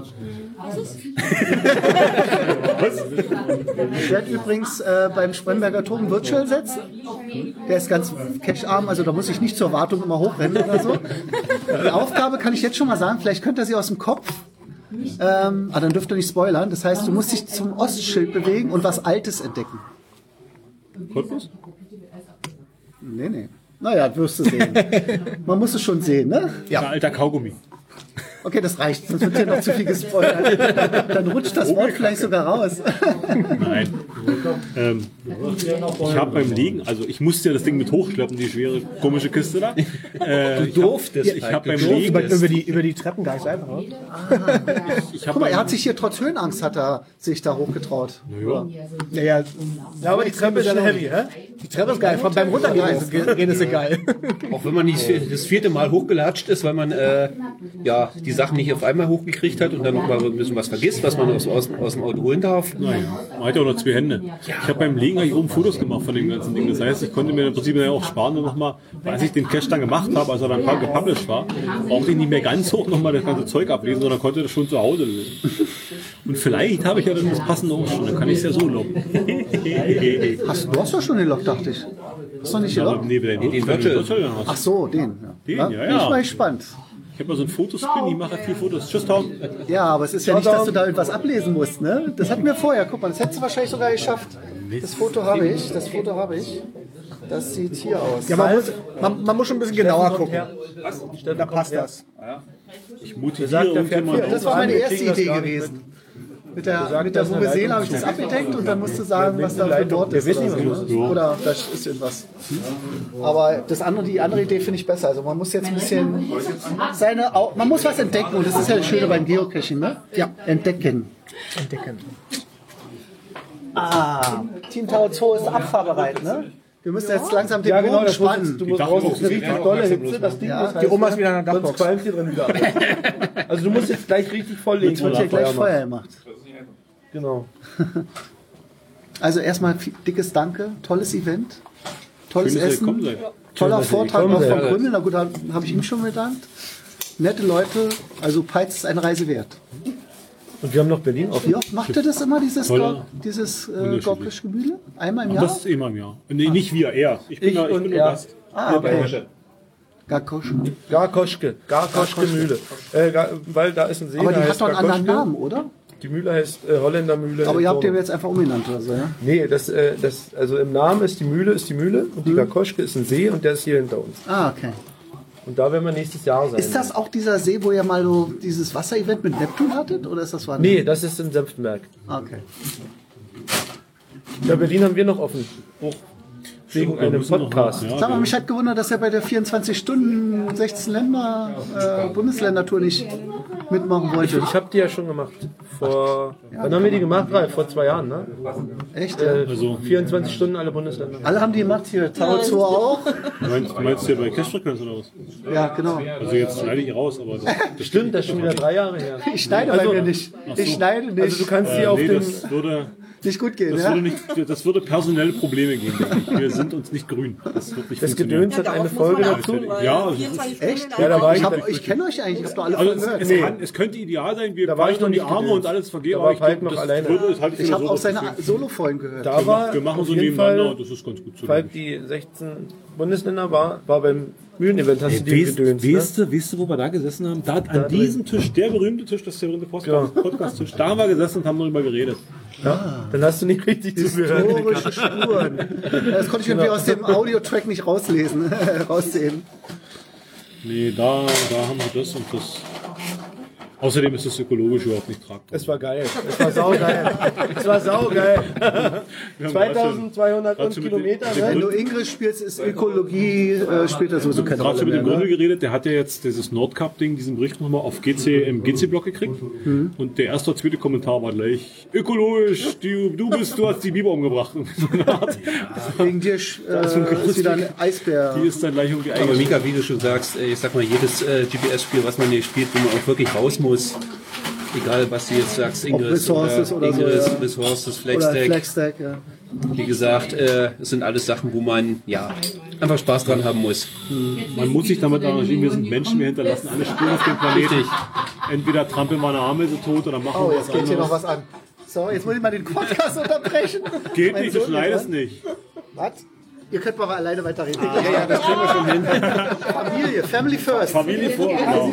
Ich werde übrigens beim Spremberger Turm Virtual setzen. Der ist ganz cache-arm, also da muss ich nicht zur Wartung immer hochrennen oder so. Die Aufgabe kann ich jetzt schon mal sagen, vielleicht könnt ihr sie aus dem Kopf. Dann dürft ihr nicht spoilern. Das heißt, du musst dich zum Ostschild bewegen und was Altes entdecken. Cottbus? Nee. Naja, wirst du sehen. Man muss es schon sehen, ne? Ja. Alter Kaugummi. Okay, das reicht, sonst wird hier noch zu viel gespoilert. Dann rutscht das Wort vielleicht sogar raus. Nein. Ich habe beim Liegen, also ich musste ja das Ding mit hochschleppen, die schwere, komische Kiste da. Du durftest. Ich habe beim Liegen... Über die Treppen gar nicht einfach. Guck mal, er hat sich hier trotz Höhenangst, hat er sich da hochgetraut. Ja, aber die Treppe ist schon heavy, hä? Die Treppe ist geil, beim Runtergehen ist sie geil. Auch wenn man nicht das 4. Mal hochgelatscht ist, weil man die Sachen nicht auf einmal hochgekriegt hat und dann noch mal ein bisschen was vergisst, was man aus dem Auto holen darf. Naja, man hat ja auch noch 2 Hände. Ich habe beim Legen eigentlich oben Fotos gemacht von dem ganzen Ding. Das heißt, ich konnte mir im Prinzip auch sparen und nochmal, als ich den Cache dann gemacht habe, als er dann gepublished war, brauchte ich nicht mehr ganz hoch nochmal das ganze Zeug ablesen, sondern konnte das schon zu Hause lösen. Und vielleicht habe ich ja dann das passende auch schon, dann kann ich es ja so locken. Du hast doch schon den Lock, dachte ich. Hast du noch nicht gelockt? Nee, den Virtual. Ach so, den. Den, ja. Bin ich mal gespannt. Ich habe mal so ein Fotoscreen, ich mache viel Fotos. Tschüss, Tom. Ja, aber es ist ja nicht, dass du da irgendwas ablesen musst, ne? Das hatten wir vorher. Guck mal, das hättest du wahrscheinlich sogar geschafft. Das Foto habe ich. Das sieht hier aus. Ja, man muss schon ein bisschen genauer gucken. Da passt das. Ich motiviere irgendjemand. Das war meine erste Idee gewesen. Mit der Vuvuzela habe ich das abgedeckt und dann musst du sagen, was da für Wort ist. Oder da ist irgendwas. Aber die andere Idee finde ich besser. Also man muss jetzt ein bisschen man muss was entdecken und das ist ja das Schöne beim Geocaching, ne? Ja. Entdecken. Team Tau Zoo ist abfahrbereit, ne? Wir müssen jetzt langsam den Bogen spannen. Du musst raus, das ist eine richtig dolle Hitze, das Ding muss die Oma ist wieder in der Dachbox. Sonst qualmt hier drin wieder. Also du musst jetzt gleich richtig volllegen. Jetzt wird hier gleich Feuer gemacht. Genau. Also erstmal dickes Danke, tolles Event, tolles Schön, dass ihr Essen, gekommen seid. toller Vortrag noch von Krümmel. Na gut, da habe ich ihm schon bedankt. Nette Leute, also Peitz ist eine Reise wert. Und wir haben noch Berlin offen. Wie oft macht ihr das immer, dieses Tolle. Gorkische Gemüse? Einmal im Jahr? Das ist immer im Jahr. Nee, nicht wir, er. Ich bin nur Gast. Okay. Garkoschke Mühle. Weil da ist ein See. Aber die der hat heißt doch einen anderen Garkoschke. Namen, oder? Die Mühle heißt Holländermühle. Aber ihr habt Dornum. den jetzt einfach umbenannt oder so, ja? Nee, also im Namen ist die Mühle und die Garkoschke ist ein See und der ist hier hinter uns. Ah, okay. Und da werden wir nächstes Jahr sein. Ist das auch dieser See, wo ihr mal so dieses Wasserevent mit Neptun hattet? Oder ist das was? Nee, das ist in Senftenberg. Okay. Ja, Berlin haben wir noch offen. Wegen einem Podcast. Sag mal, mich hat gewundert, dass er bei der 24 Stunden 16 Länder Bundesländertour nicht mitmachen wollte. Ich habe die ja schon gemacht. Wann haben wir die gemacht, Ralf? Vor 2 Jahren, ne? Echt? Also 24 Stunden alle Bundesländer. Alle haben die gemacht hier. Tarot 2 auch. Du meinst hier bei Cash-Frequenz oder was? Ja, genau. Also jetzt schneide ich raus, aber das Stimmt, das ist schon wieder 3 Jahre her. Ich schneide bei mir nicht. Ich schneide nicht. Also du kannst die auf dem... das würde nicht gut gehen, das würde personelle Probleme geben. Wir sind uns nicht grün. Das wird nicht Das Gedöns hat eine Folge dazu. Ja, echt? Ja, da war ich kenne euch eigentlich, ich habe doch alle also Folgen gehört. es könnte ideal sein, wir Da war ich noch die nicht Arme gedöns. und alles vergeben, Da aber war ich Falk glaube, noch das alleine. würde es halt Ich habe auch seine Solo-Folgen gehört. Da war wir machen auf so jeden nebeneinander Fall, und das ist ganz gut zu Falk, die 16 Bundesländer war beim Mühlen-Event, hast du die gedöns, ne? Weißt du, wo wir da gesessen haben? Da an diesem Tisch, der berühmte Tisch, das ist der berühmte Podcast-Tisch, da haben wir gesessen und haben darüber geredet. Ja, dann hast du nicht richtig zugehört. Historische Spuren. Das konnte ich irgendwie aus dem Audiotrack nicht rauslesen, raussehen. Nee, da haben wir das und das. Außerdem ist es ökologisch überhaupt nicht tragbar. Es war geil. Es war saugeil. 2200 Kilometer. Wenn du Englisch spielst, ist Ökologie, spielt das sowieso keine Gerade Rolle mit dem mehr. Gründel geredet, der hat ja jetzt dieses Nordcup-Ding, diesen Bericht nochmal auf im GC-Blog gekriegt. Und der erste oder zweite Kommentar war gleich, ökologisch, du hast die Biber umgebracht. So eine Art. Wegen dir ist wieder ein Eisbär. Die ist dann gleich irgendwie Aber Mika, wie du schon sagst, ich sag mal, jedes GPS-Spiel, was man hier spielt, wo man auch wirklich raus muss, egal was du jetzt sagst, Ingress oder Resources, Flagstack, ja. Wie gesagt, es sind alles Sachen, wo man einfach Spaß dran haben muss. Man muss sich damit arrangieren, wir sind Menschen, wir hinterlassen alle Spuren auf dem Planeten. Richtig. Entweder trampeln wir eine Ameise tot oder machen wir was jetzt geht hier noch anderes. was an. So, jetzt muss ich mal den Podcast unterbrechen. Geht Mein nicht, du Sohn schneidest hier, nicht. Was? Ihr könnt mal alleine weiterreden. Ja, das kriegen wir schon hin. Familie, Family first. Familie vor, genau.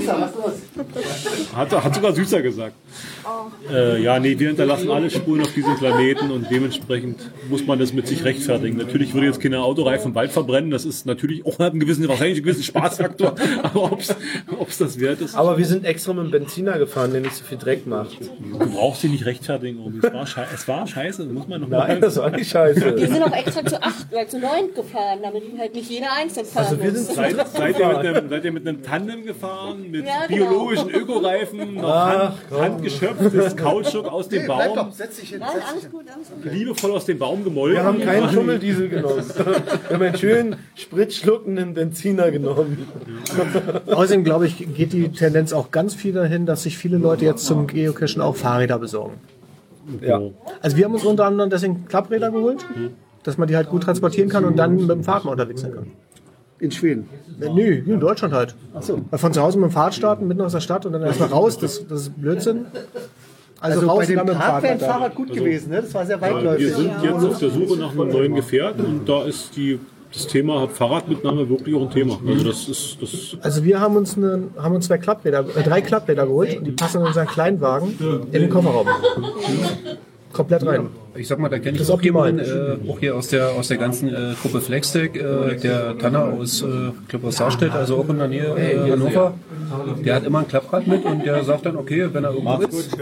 Hat sogar Süßer gesagt. Wir hinterlassen alle Spuren auf diesem Planeten und dementsprechend muss man das mit sich rechtfertigen. Natürlich würde jetzt keine Autoreifen im Wald verbrennen, das ist natürlich auch wahrscheinlich einen gewissen Spaßfaktor, aber ob es das wert ist. Aber wir sind extra mit dem Benziner gefahren, der nicht so viel Dreck macht. Du brauchst dich nicht rechtfertigen, Obi. Es war scheiße, das muss man noch Nein, das war nicht scheiße. Wir sind auch extra zu 8 oder zu 9 gefahren, damit halt nicht jeder einzeln fahren Also wir muss. sind Seid ihr mit einem Tandem gefahren, mit Ja, genau. biologischen Ökoreifen, noch handgeschöpftes Kautschuk aus dem Bleib Baum, doch, setz dich hin. Nein, alles gut, alles gut. liebevoll aus dem Baum gemolken. Wir haben keinen Schummeldiesel genommen. Wir haben einen schönen spritschluckenden Benziner genommen. Außerdem, glaube ich, geht die Tendenz auch ganz viel dahin, dass sich viele Leute jetzt zum Geocachen auch Fahrräder besorgen. Ja. Also wir haben uns unter anderem deswegen Klappräder geholt, dass man die halt gut transportieren kann und dann mit dem Fahrrad mal unterwegs sein kann. In Schweden. Nö, in Deutschland halt. Ach so. Weil von zu Hause mit dem Fahrrad starten, mitten aus der Stadt und dann erstmal raus, das ist Blödsinn. Also raus bei dem und dann mit dem Park wäre ein Fahrrad. Fahrrad gut gewesen, ne? Das war sehr Wir weitläufig. sind jetzt auf der Suche nach einem neuen Gefährt und da ist das Thema Fahrradmitnahme wirklich auch ein Thema. Also das ist Also wir haben uns 3 Klappräder geholt und die passen in unseren Kleinwagen in den Kofferraum. Komplett rein. Ich sag mal, da kenne Das ich ist auch jemanden, optimal. auch hier aus der ganzen Gruppe Flagstack, der Tanner aus, ich glaube aus Saarstedt, also auch in der Nähe Hannover. Der hat immer ein Klapprad mit und der sagt dann, okay, wenn er irgendwo ist,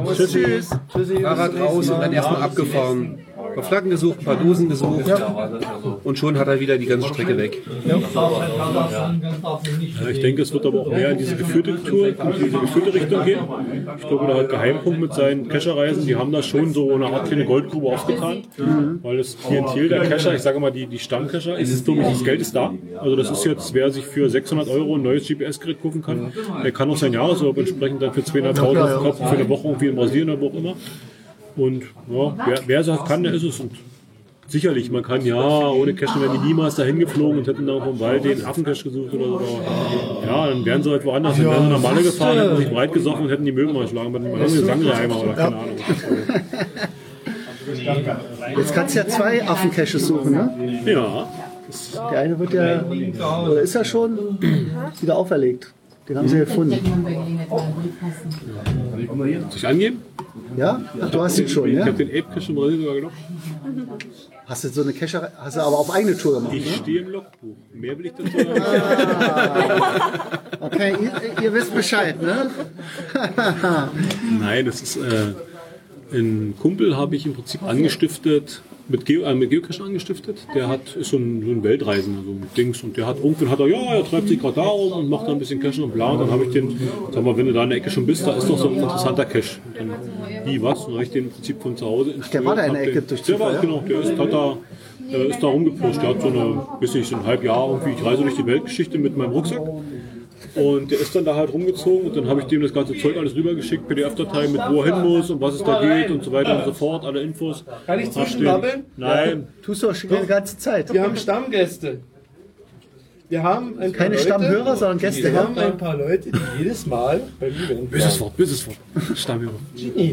Fahrrad raus und dann erstmal abgefahren. Ein paar Flaggen gesucht, ein paar Dosen gesucht und schon hat er wieder die ganze Strecke weg. Ich denke, es wird aber auch mehr in diese geführte Richtung gehen. Ich glaube, der Geheimpunkt mit seinen Cacher-Reisen, die haben da schon so eine Art kleine Goldgrube aufgetan, weil das Klientel der Cacher, ich sage mal die Stammcacher, das Geld ist da. Also das ist jetzt, wer sich für 600 € ein neues GPS-Gerät kaufen kann, der kann auch sein Jahresurlaub entsprechend dann für 200.000 kaufen, für eine Woche irgendwie in Brasilien oder wo auch immer. Und ja, wer es kann, der ist es. Und sicherlich, man kann ohne Cache wären die niemals dahin geflogen und hätten da vom Wald den Affencache gesucht oder so. Ja, dann wären sie halt woanders, dann wären sie nach Malle gefahren, hätten sich breit gesoffen und hätten die Möwen mal geschlagen mit einem Sangreimer oder keine Ahnung. Jetzt kannst du ja 2 Affencaches suchen, ne? Ja. Der eine wird ja, oder ist ja schon wieder auferlegt. Den haben sie gefunden. Soll ich angeben? Ja? Ach, du hast ihn schon, Ich ja? habe den Ape-Cache in Brasilien sogar genommen. Hast du so eine Cache, hast du aber auf eigene Tour gemacht, Ich ne? stehe im Logbuch. Mehr will ich dazu nicht sagen. Okay, ihr wisst Bescheid, ne? Nein, das ist ein Kumpel habe ich im Prinzip angestiftet, mit Geocache angestiftet. Der ist so ein Weltreisender, so mit Dings. Und irgendwann hat er treibt sich gerade da rum und macht da ein bisschen Cache und bla. Und dann habe ich den, sag mal, wenn du da in der Ecke schon bist, da ist doch so ein interessanter Cache. Und dann, wie, was? Und dann habe ich den im Prinzip von zu Hause Ach, der war da in der Ecke durch Zufall, ja? Genau, der ist da rumgepirscht. Der hat so ein halb Jahr irgendwie, ich reise durch die Weltgeschichte mit meinem Rucksack. Und der ist dann da halt rumgezogen und dann habe ich dem das ganze Zeug alles rübergeschickt, PDF-Datei mit wo er hin muss und was es da geht und so weiter und so fort, alle Infos. Kann ich zwischenbabbeln? Nein. Tust du auch schon die ganze Zeit. Wir haben Stammgäste. Wir haben ein paar Keine Leute, Stammhörer, sondern Gäste. Wir haben ein paar Leute, die jedes Mal bei mir werden. Böses Wort. Stammhörer. Genie.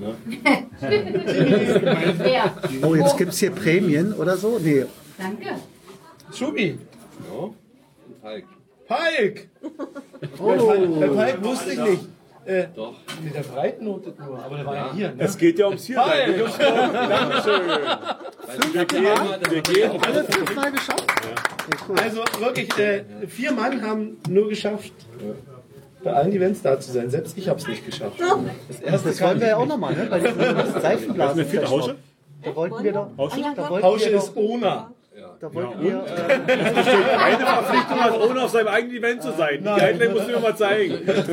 Oh, jetzt gibt es hier Prämien oder so? Nee. Danke. Schubi. Ja. Palk! Oh. Bei Palk wusste ich nicht. Doch. Nee, der Breitnotet nur, aber der war ja hier. Ne? Es geht ja ums Hiersein, nicht ums Kommen. Dankeschön. Wir gehen. Alle 5-mal geschafft? Also wirklich, 4 Mann haben nur geschafft, bei allen Events da zu sein. Selbst ich habe es nicht geschafft. Das wollen wir ja auch nochmal, ne? Bei diesem Seifenblasen. Hausche? Da wollten wir doch. Hausche ist Ona. Da wollten wir. Eine Verpflichtung als ohne auf seinem eigenen Event zu sein. Die Guideline musst du mir mal zeigen.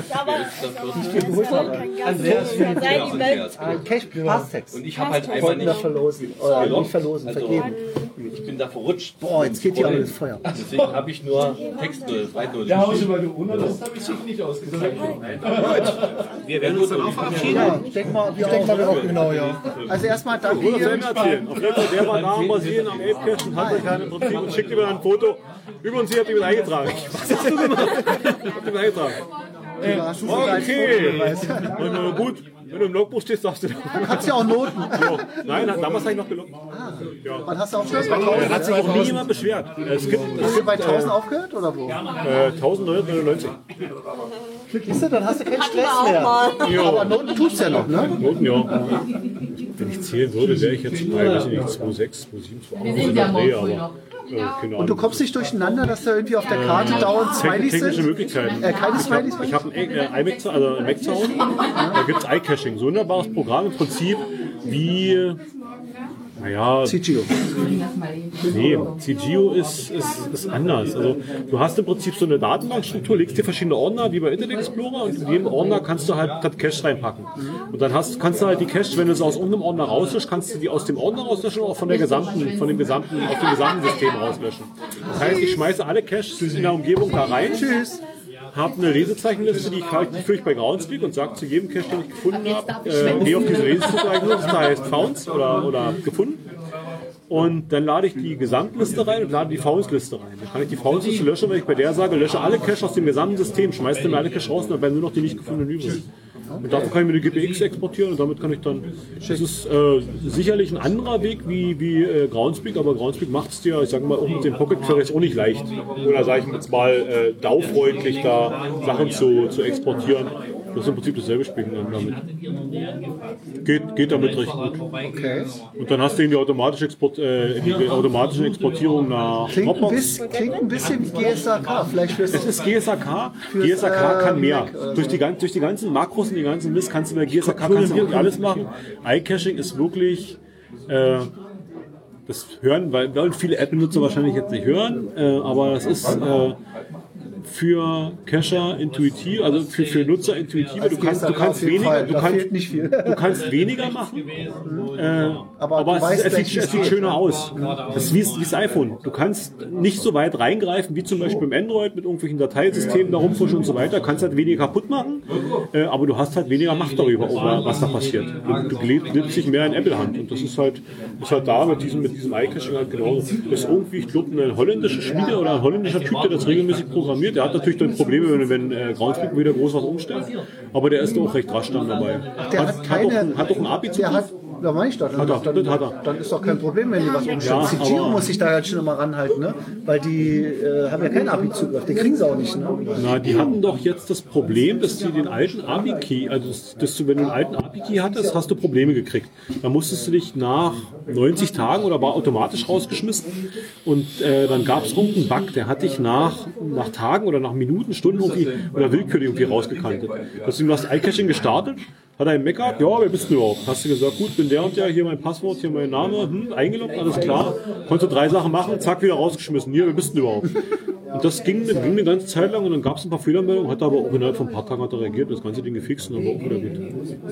Andreas, Cash Passtext. Und ich habe halt einmal nicht verlosen. Oder nicht verlosen, vergeben. Ich bin da verrutscht. Boah, jetzt geht hier alles Feuer. Deswegen habe ich nur Texte, Zweitnoten. Ja, Hausche, weil du Ona, das habe ich sich nicht ausgezeichnet. Wir werden uns dann auch verabschieden. Ja, ich denke mal, wir auch genau, ja. Also erstmal danke Oder hier. selber erzählen. Auf jeden Fall, der war da in Brasilien am Ape-Cache und hat euch im Prinzip und schickt mir ein Foto. Übrigens, ihr habt ihn mit eingetragen. Was hast du gemacht? Ich hab ihn mit eingetragen. Okay. Gut, wenn du im Logbuch stehst, darfst du Du kannst ja auch Noten. So. Nein, damals habe ich noch gelockt. Wann hast du aufgehört? Bei Da 1000? hat sich auch nie jemand beschwert. Es gibt Hast du bei 1000 aufgehört oder wo? 1999. Siehst du, dann hast du keinen Stress mehr. Aber Noten tust du ja noch, ne? Noten, ja. Wenn ich zählen würde, wäre ich jetzt bei, weiß ich nicht, 2,6, 2,7, 2,8 in der Dreh, aber keine Ahnung. Und du kommst nicht durcheinander, dass da irgendwie auf der Karte dauernd Smileys Technische sind? Möglichkeiten. Keine Smileys? Ich habe ein Mac zu Hause, da gibt es iCaching. So ein wunderbares Programm im Prinzip wie, naja, CGO. nee, CGO ist anders. Also du hast im Prinzip so eine Datenbankstruktur, legst dir verschiedene Ordner wie bei Internet Explorer und in jedem Ordner kannst du halt das Cache reinpacken. Und dann kannst du halt die Cache, wenn du es aus irgendeinem Ordner rauslöscht, kannst du die aus dem Ordner rauslöschen oder auch aus dem gesamten System rauslöschen. Das heißt, ich schmeiße alle Caches in der Umgebung da rein. Tschüss. Habe eine Lesezeichenliste, die führe ich bei Groundspeak und sage zu jedem Cache, den ich gefunden habe, gehe auf diese Lesezeichenliste, das heißt Founds oder gefunden. Und dann lade ich die Gesamtliste rein und lade die Founds-Liste rein. Dann kann ich die Founds-Liste löschen, wenn ich bei der sage, lösche alle Cache aus dem gesamten System, schmeiße mir alle Cache raus und dann werden nur noch die nicht gefundenen übrig. Und dafür kann ich mir die GPX exportieren und damit kann ich dann. Das ist sicherlich ein anderer Weg wie Groundspeak, aber Groundspeak macht es dir, ich sage mal, auch mit dem Pocket Queries auch nicht leicht. Oder sage ich jetzt mal, DAO-freundlich da Sachen zu exportieren. Das ist im Prinzip dasselbe Spiel dann damit. Geht damit recht gut. Okay. Und dann hast du eben die automatische Exportierung nach Dropbox. Klingt ein bisschen wie GSAK. Vielleicht Es ist GSAK. GSAK kann mehr. Durch die ganzen Makros und die ganzen Mist kannst du bei GSAK kannst du wirklich alles machen. iCaching ist wirklich das hören, weil viele App-Benutzer wahrscheinlich jetzt nicht hören, aber das ist für Cacher intuitiv, also für Nutzer intuitiv. Du kannst weniger machen, aber es sieht schöner aus. Das ist wie das iPhone. Du kannst nicht so weit reingreifen, wie zum Beispiel im Android mit irgendwelchen Dateisystemen da rumfuschen und so weiter. Du kannst halt weniger kaputt machen, aber du hast halt weniger Macht darüber, was da passiert. Du lebst dich mehr in Apple-Hand und das ist halt da mit diesem iCaching halt genauso. Das ist irgendwie, ich glaube, eine holländische Schmiede oder ein holländischer Typ, der das regelmäßig programmiert. Der hat natürlich dann Probleme, wenn Groundspeak wieder groß was umstellt, aber der ist auch recht rasch dann dabei. Hat doch ein API-Zugriff. Da meine ich doch. Dann ist doch kein Problem, wenn die was umstellen. Ja, CGO muss sich da halt schon mal ranhalten, ne? Weil die haben ja keinen API-Zugriff. Den kriegen sie auch nicht. Ne? Na, die hatten doch jetzt das Problem, dass sie den alten API-Key, also wenn du einen alten API-Key hattest, hast du Probleme gekriegt. Da musstest du dich nach 90 Tagen oder war automatisch rausgeschmissen und dann gab es irgendeinen Bug, der hat dich nach Tagen oder nach Minuten, Stunden oder willkürlich irgendwie rausgekantet. Deswegen hast du iCaching gestartet, hat er einen Mac gehabt, ja, wer bist du überhaupt? Hast du gesagt, gut, bin der und der, hier mein Passwort, hier mein Name, eingeloggt, alles klar. Konntest du 3 Sachen machen, zack, wieder rausgeschmissen. Hier, wer bist du überhaupt? Und das ging eine ganze Zeit lang und dann gab es ein paar Fehlermeldungen, hat aber auch innerhalb von ein paar Tagen reagiert, das ganze Ding gefixt und dann war auch wieder gut.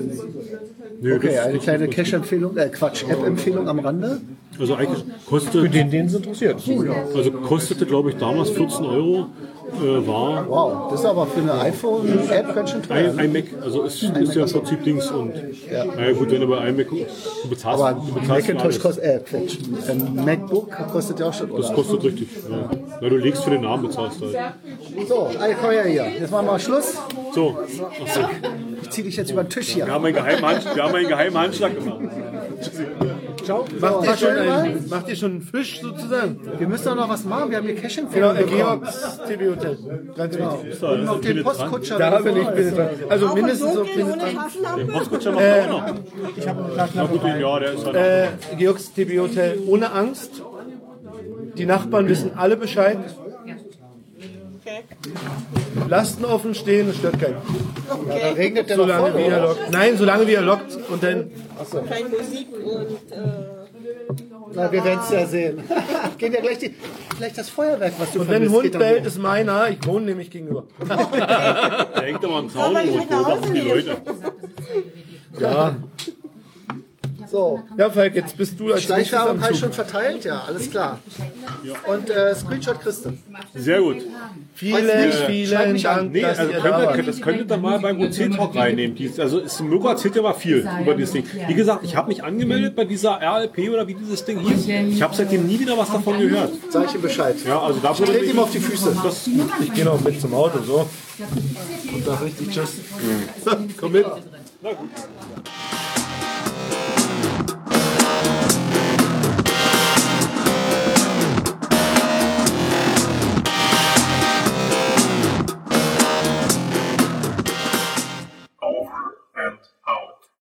Nö, okay, eine kleine Cache-Empfehlung, App-Empfehlung am Rande. Also eigentlich kostete... Für den es interessiert. Also kostete, glaube ich, damals 14 €. Wow, das ist aber für eine iPhone-App ganz schön teuer. Ein Mac, also ist ja im Prinzip Dings und naja gut, wenn du bei einem Mac du bezahlst. Aber Macintosh kostet, ein MacBook kostet ja auch schon. Das kostet richtig, ja. Weil du legst für den Namen, bezahlst halt. So, komm her hier. Jetzt machen wir mal Schluss. So. Ich zieh dich jetzt über den Tisch hier. Wir haben einen geheimen Handschlag gemacht. Ciao. Macht ihr schon Fisch sozusagen? Wir müssen doch noch was machen. Wir haben hier Cache-Empfehlungen bekommen. Georgs TB Hotel. Ganz wichtig. Und noch den Postkutscher. Da bin ich dran. Also mindestens so Ohne Taschenlampe? Den Postkutscher macht er auch noch. Ich habe einen Taschenlampe. Ja, der ist halt Georgs TB Hotel ohne Angst. Die Nachbarn wissen alle Bescheid. Lasten offen stehen, das stört keinen. Okay. Da regnet der solange noch voll, wie er lockt. Nein, solange wie er lockt und dann. Keine Musik und. Na, wir werden es ja sehen. Gehen ja gleich vielleicht das Feuerwerk, was du und wenn ein Hund bellt, ist meiner. Ich wohne nämlich gegenüber. Der hängt aber am Zaun und beobachtet die Leute. Ja. So. Ja, Falk, jetzt bist du als Schleichwerbung halt schon verteilt, ja, alles klar. Und Screenshot kriegst du. Sehr gut. Vielen Dank. Nee, also das könntet ihr mal beim OC-Talk reinnehmen. Also Mirko erzählt ja mal viel über dieses Ding. Wie gesagt, ich habe mich angemeldet bei dieser RLP oder wie dieses Ding hieß. Ich habe seitdem nie wieder was davon gehört. Sag ich ihm Bescheid. Ja, also da ich trete ihm auf die Füße. Ich gehe noch mit zum Auto, so. Und sag richtig Tschüss. Komm mit. Na gut.